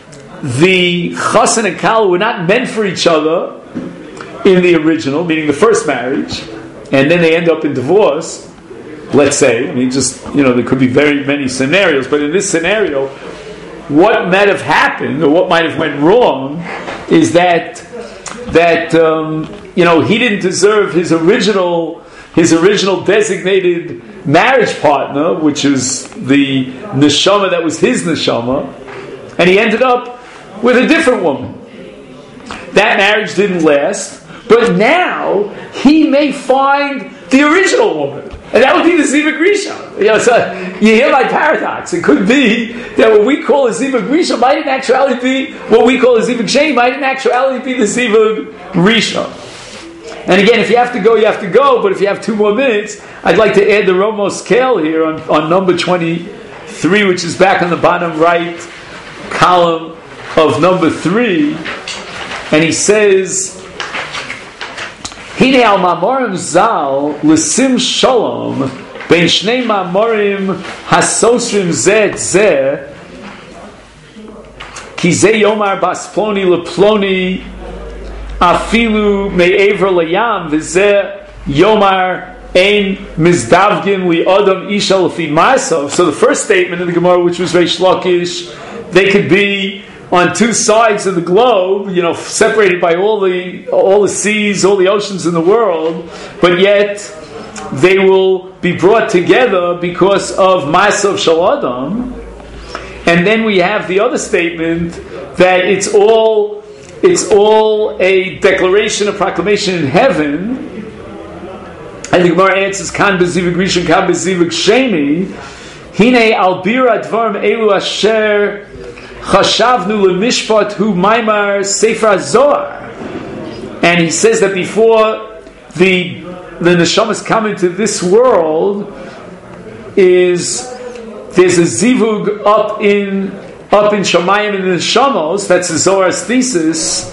the Chassan and Kal were not meant for each other in the original, meaning the first marriage, and then they end up in divorce, let's say, I mean, just, you know, there could be very many scenarios, but in this scenario, what might have happened, or what might have went wrong, is that that um, you know, he didn't deserve his original his original designated marriage partner, which is the neshama that was his neshama, and he ended up with a different woman. That marriage didn't last, but now he may find the original woman. And that would be the Zivug Rishon. You know, so you hear my paradox. It could be that what we call a Zivug Rishon might in actuality be what we call a Zivug Sheni, might in actuality be the Zivug Rishon. And again, if you have to go, you have to go. But if you have two more minutes, I'd like to add the Romo scale here on, on number twenty-three, which is back on the bottom right column of number three. And he says, Hine al mamorim zal l'sim shalom ben shnei mamorim hasosrim zeh zeh ki zeh yomar bas ploni leploni afilu me'ever layam v'zeh yomar ein mizdavgin li adam isha lefi ma'asav. So the first statement in the Gemara, which was Reish Lakish, they could be on two sides of the globe, you know, separated by all the all the seas, all the oceans in the world, but yet they will be brought together because of Ma'asav Shel Adam. And then we have the other statement that it's all it's all a declaration, a proclamation in heaven. And the Gemara answers, Kan b'zivug rishon, kan b'zivug sheni, hine al bira dvarim elu asher Chashavnu lemishpat hu maimar sefer zohar, and he says that before the the neshamas come into this world, is there's a zivug up in up in Shamayim in the neshamos. That's the Zohar's thesis.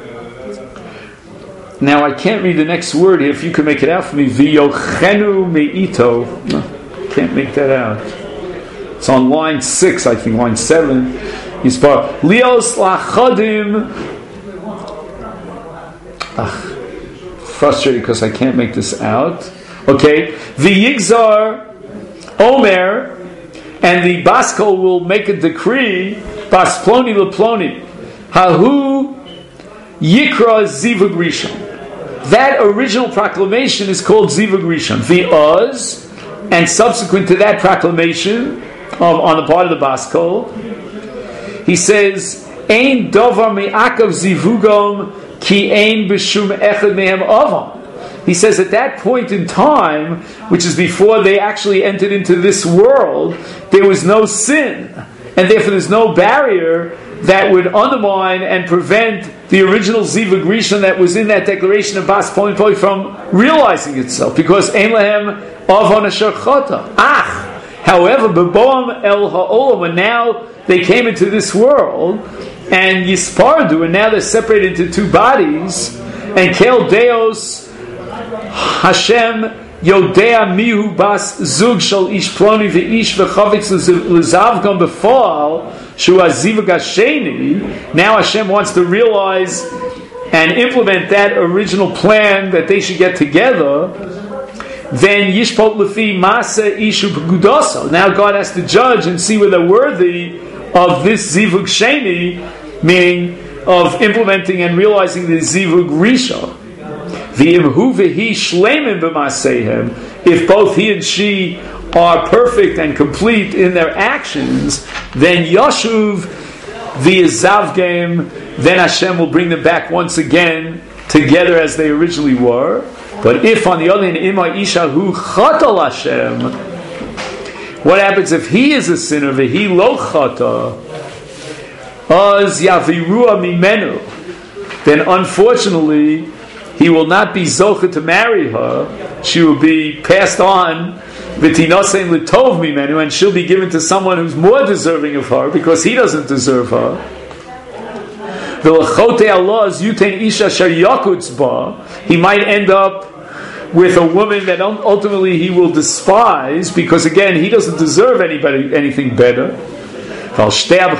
Now I can't read the next word here. If you could make it out for me, v'yochenu meito. No, can't make that out. It's on line six, I think, line seven. Yispar Lios lachadim. Frustrated because I can't make this out. Okay, the Yigzar Omer and the Baskol will make a decree. Bas ploni leploni hahu yikra zivug rishon. That original proclamation is called zivug rishon. The Uz, and subsequent to that proclamation um, on the part of the Baskol, he says, "Ein davar me'akav zivugam ki ein b'shum echad mehem avam." He says at that point in time, which is before they actually entered into this world, there was no sin, and therefore there's no barrier that would undermine and prevent the original zivug rishon that was in that declaration of Bas Ploni Ploni from realizing itself, because ein lehem avon asher chata. Ach, however, b'boam el ha'olam, when now they came into this world, and Yispardu, and now they're separated into two bodies, and Kel Deos Hashem Yodea mihu bas zug shal ish ploni ve'ish v'chavitz l'zavgam b'fal shu azivug hasheni. Now Hashem wants to realize and implement that original plan that they should get together. Then yishpot lefi masa ishu b'gudasa. Now God has to judge and see whether they're worthy of this zivug sheni, meaning of implementing and realizing the zivug risha. V'imhu v'hi shleimin b'maseihem. If both he and she are perfect and complete in their actions, then yashuv v'yizavgem. Then Hashem will bring them back once again together as they originally were. But if on the other hand, ima isha hu chatal Hashem, what happens if he is a sinner? V'hi lo chata. Az yavirua mimenu. Then unfortunately, he will not be zocha to marry her. She will be passed on v'tinosein l'tov mimenu, and she'll be given to someone who's more deserving of her because he doesn't deserve her. He might end up with a woman that ultimately he will despise because again he doesn't deserve anybody anything better. And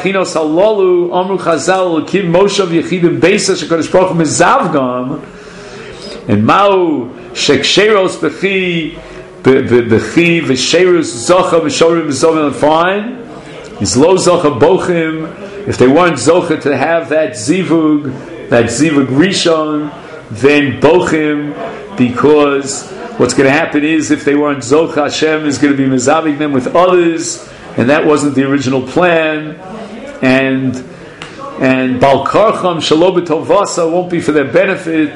Mao Sheksheros Bechi Bechi Vesherus Zocha Veshorim Zovim fine is Lo Zocha Bochim. If they weren't Zocha to have that Zivug, that Zivug Rishon, then Bochim, because what's going to happen is if they weren't Zocha, Hashem is going to be mezavig them with others, and that wasn't the original plan, and and Bal Karcham Shalo B'Tovasa won't be for their benefit,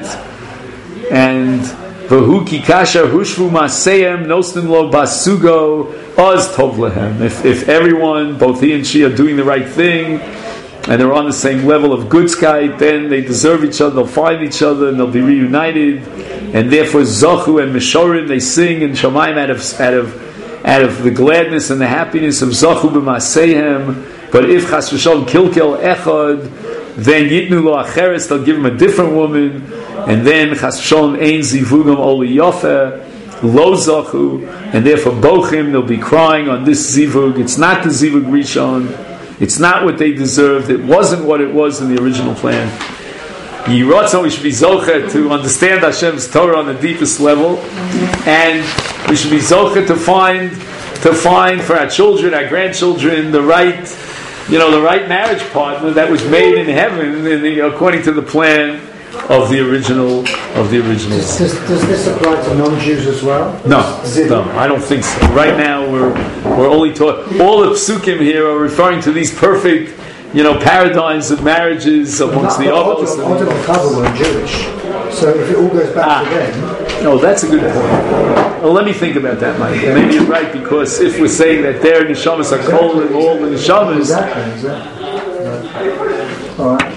and Vahu Kikasha Hushvu Maseyem Nostim Lo Basugo Oz Tov Lehem. If if everyone, both he and she, are doing the right thing, and they're on the same level of Gutzkeit, then they deserve each other, they'll find each other, and they'll be reunited, and therefore Zachu and Meshorim, they sing in Shamayim out of out of out of the gladness and the happiness of Zachu b'Maseihem. But if Chas v'Shalom Kilkel Echad, then Yitnu Lo Acheres, they'll give him a different woman, and then Chas v'Shalom Ein Zivugam Oli Yofe Lo Zachu, and therefore Bochim, they'll be crying on this Zivug. It's not the Zivug Rishon. It's not what they deserved. It wasn't what it was in the original plan. Yiratzon, we should be zocher to understand Hashem's Torah on the deepest level, and we should be zocher to find to find for our children, our grandchildren, the right, you know, the right marriage partner that was made in heaven, in the, according to the plan of the original of the original. Does, does, does this apply to non-Jews as well? No, no, I don't think so. Right now, we're we're only taught. All the psukim here are referring to these perfect, you know, paradigms of marriages amongst the others. Adam and Chava were Jewish, so if it all goes back ah, to them. No, that's a good point. Well, let me think about that, Mike. Yeah. Maybe you're right, because if we're saying that their neshamas are exactly. kol and all the neshamas. Exactly, exactly. Yeah. All right.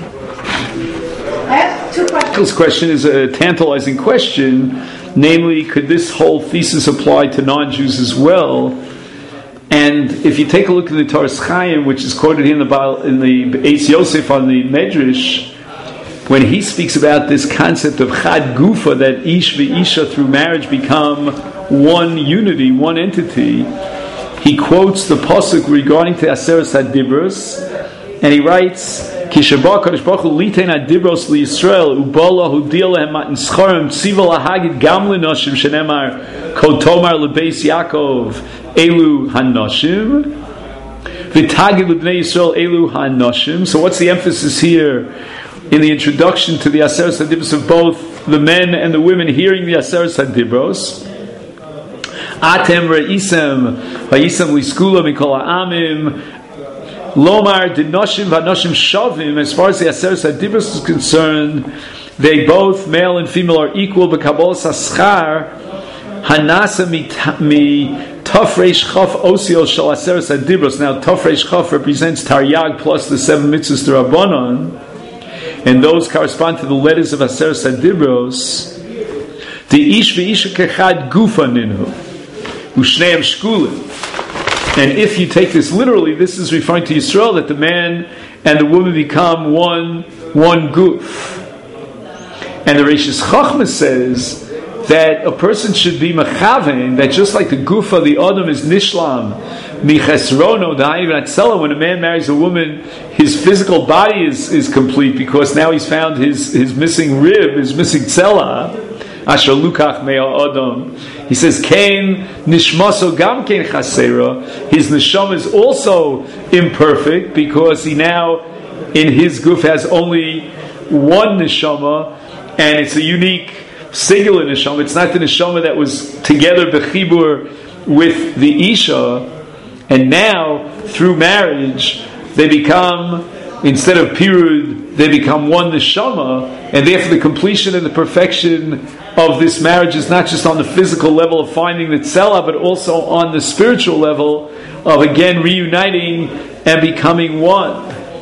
I have two questions. This question is a tantalizing question, namely, could this whole thesis apply to non-Jews as well? And if you take a look at the Toras Chaim, which is quoted here in the in the Eitz Yosef on the Medrash, when he speaks about this concept of Chad Gufa, that Ish v'Isha through marriage become one unity, one entity, he quotes the pasuk regarding to Aseres HaDibros, and he writes, Ki sheba Kadosh Baruch Hu litein hadibros liYisrael ubala hu dia lehem matan scharim tziva lahagid gam lenoshim shenemar kol tomar lebeis Yaakov elu hanoshim v'tagid lebnei Yisrael elu hanoshim. So what's the emphasis here in the introduction to the Aseres HaDibros of both the men and the women hearing the Aseres HaDibros? Atem re'isem va'isem liskula mikol ha'amim Lomar the Noshim v'Noshim Shavim. As far as the Aseres HaDibros is concerned, they both, male and female, are equal. B'Kabbalas Haschar Hanasa mi Tafreish Chaf Osiel Shel Aseres HaDibros. Now Tafreish Chaf represents Taryag plus the seven mitzvahs to Rabbanon, and those correspond to the letters of Aseres HaDibros. The Ish v'Isha Kechad Gufa Ninhu Ushneim Shkulim. And if you take this literally, this is referring to Yisrael, that the man and the woman become one one goof. And the Reishis Chachma says that a person should be mechaven, that just like the gufa, the adam is nishlam, michesrono, da'iv atzela, when a man marries a woman, his physical body is, is complete because now he's found his, his missing rib, his missing tzela, asher lukach mea adam. He says, Kain nishmaso gam kein chasera, his neshama is also imperfect because he now, in his guf, has only one neshama, and it's a unique singular neshama. It's not the neshama that was together bechibur with the isha, and now through marriage they become, instead of pirud, they become one neshama, and therefore the completion and the perfection of this marriage is not just on the physical level of finding the tzela, but also on the spiritual level of again reuniting and becoming one.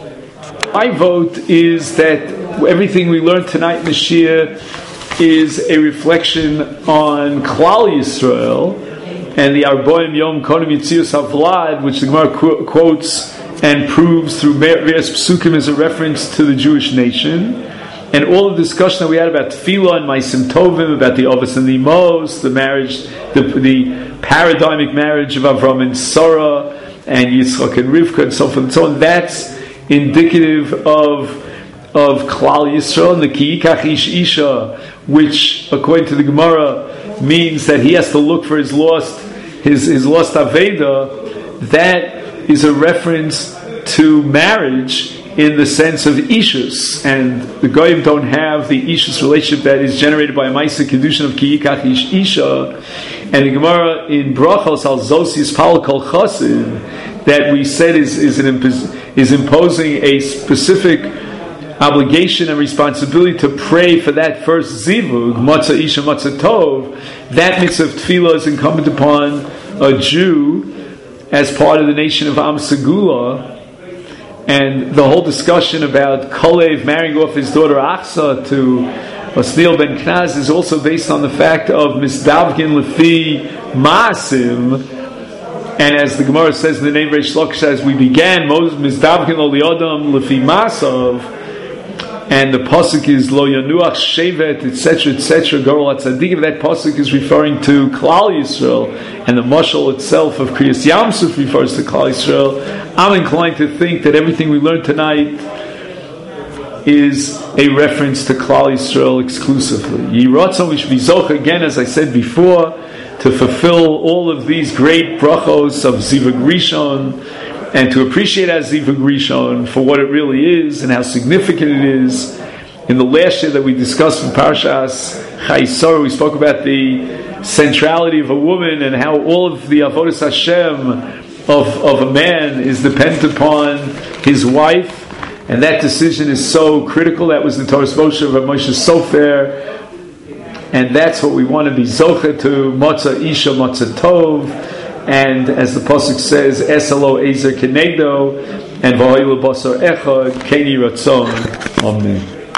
My vote is that everything we learned tonight in the Shir is a reflection on Klal Yisrael and the Arboim Yom Kodim Yitzias Havlad, which the Gemara qu- quotes and proves through various psukim as a reference to the Jewish nation. And all the discussion that we had about Tefillah and Maisim Tovim, about the Avos and the Imos, the marriage, the, the paradigmic marriage of Avram and Sarah, and Yitzchak and Rivka, and so forth and so on, that's indicative of of Klal Yisrael, and the Ki'ikach Ish Isha, which, according to the Gemara, means that he has to look for his lost his, his lost Aveda. That is a reference to marriage in the sense of Ishus, and the Goyim don't have the Ishus relationship that is generated by a Maisa Kedushin of Ki'ikach Ish Isha. And the Gemara in Brachos al Zosis Pal Kol Chosid that we said is is, an impos- is imposing a specific obligation and responsibility to pray for that first zivug, Matzah Isha Matzah Tov. That mitzvah of tefillah is incumbent upon a Jew as part of the nation of Am Segula. And the whole discussion about Kalev marrying off his daughter Achsa to Osniel ben Knaz is also based on the fact of Misdavgin Lefi Maasim. And as the Gemara says in the name of Reish Lakish, as we began, Moses Misdavgin Lo Liodam Lefi Masav, and the pasuk is Lo Yanuach Shevet, et cetera, et cetera. Gorol HaTzadik, that pasuk is referring to Klal Yisrael, and the mashal itself of Kriyas Yamsuf refers to Klal Yisrael. I'm inclined to think that everything we learned tonight is a reference to Klal Yisrael exclusively. Yiratzon, we should be zoch again, as I said before, to fulfill all of these great brachos of Zivug Rishon, and to appreciate as Zivug Rishon for what it really is and how significant it is. In the last year that we discussed from Parashas Chaisar, we spoke about the centrality of a woman and how all of the Avodas Hashem of, of a man is dependent upon his wife, and that decision is so critical. That was the Torah Moshe of Moshe Sofer, and that's what we want to be zocher to, Matzah Isha Matzah Tov. And as the pasuk says, Esalo Ezer Kenegdo, and V'hoilu Basar Echad Keni Ratzon. Amen.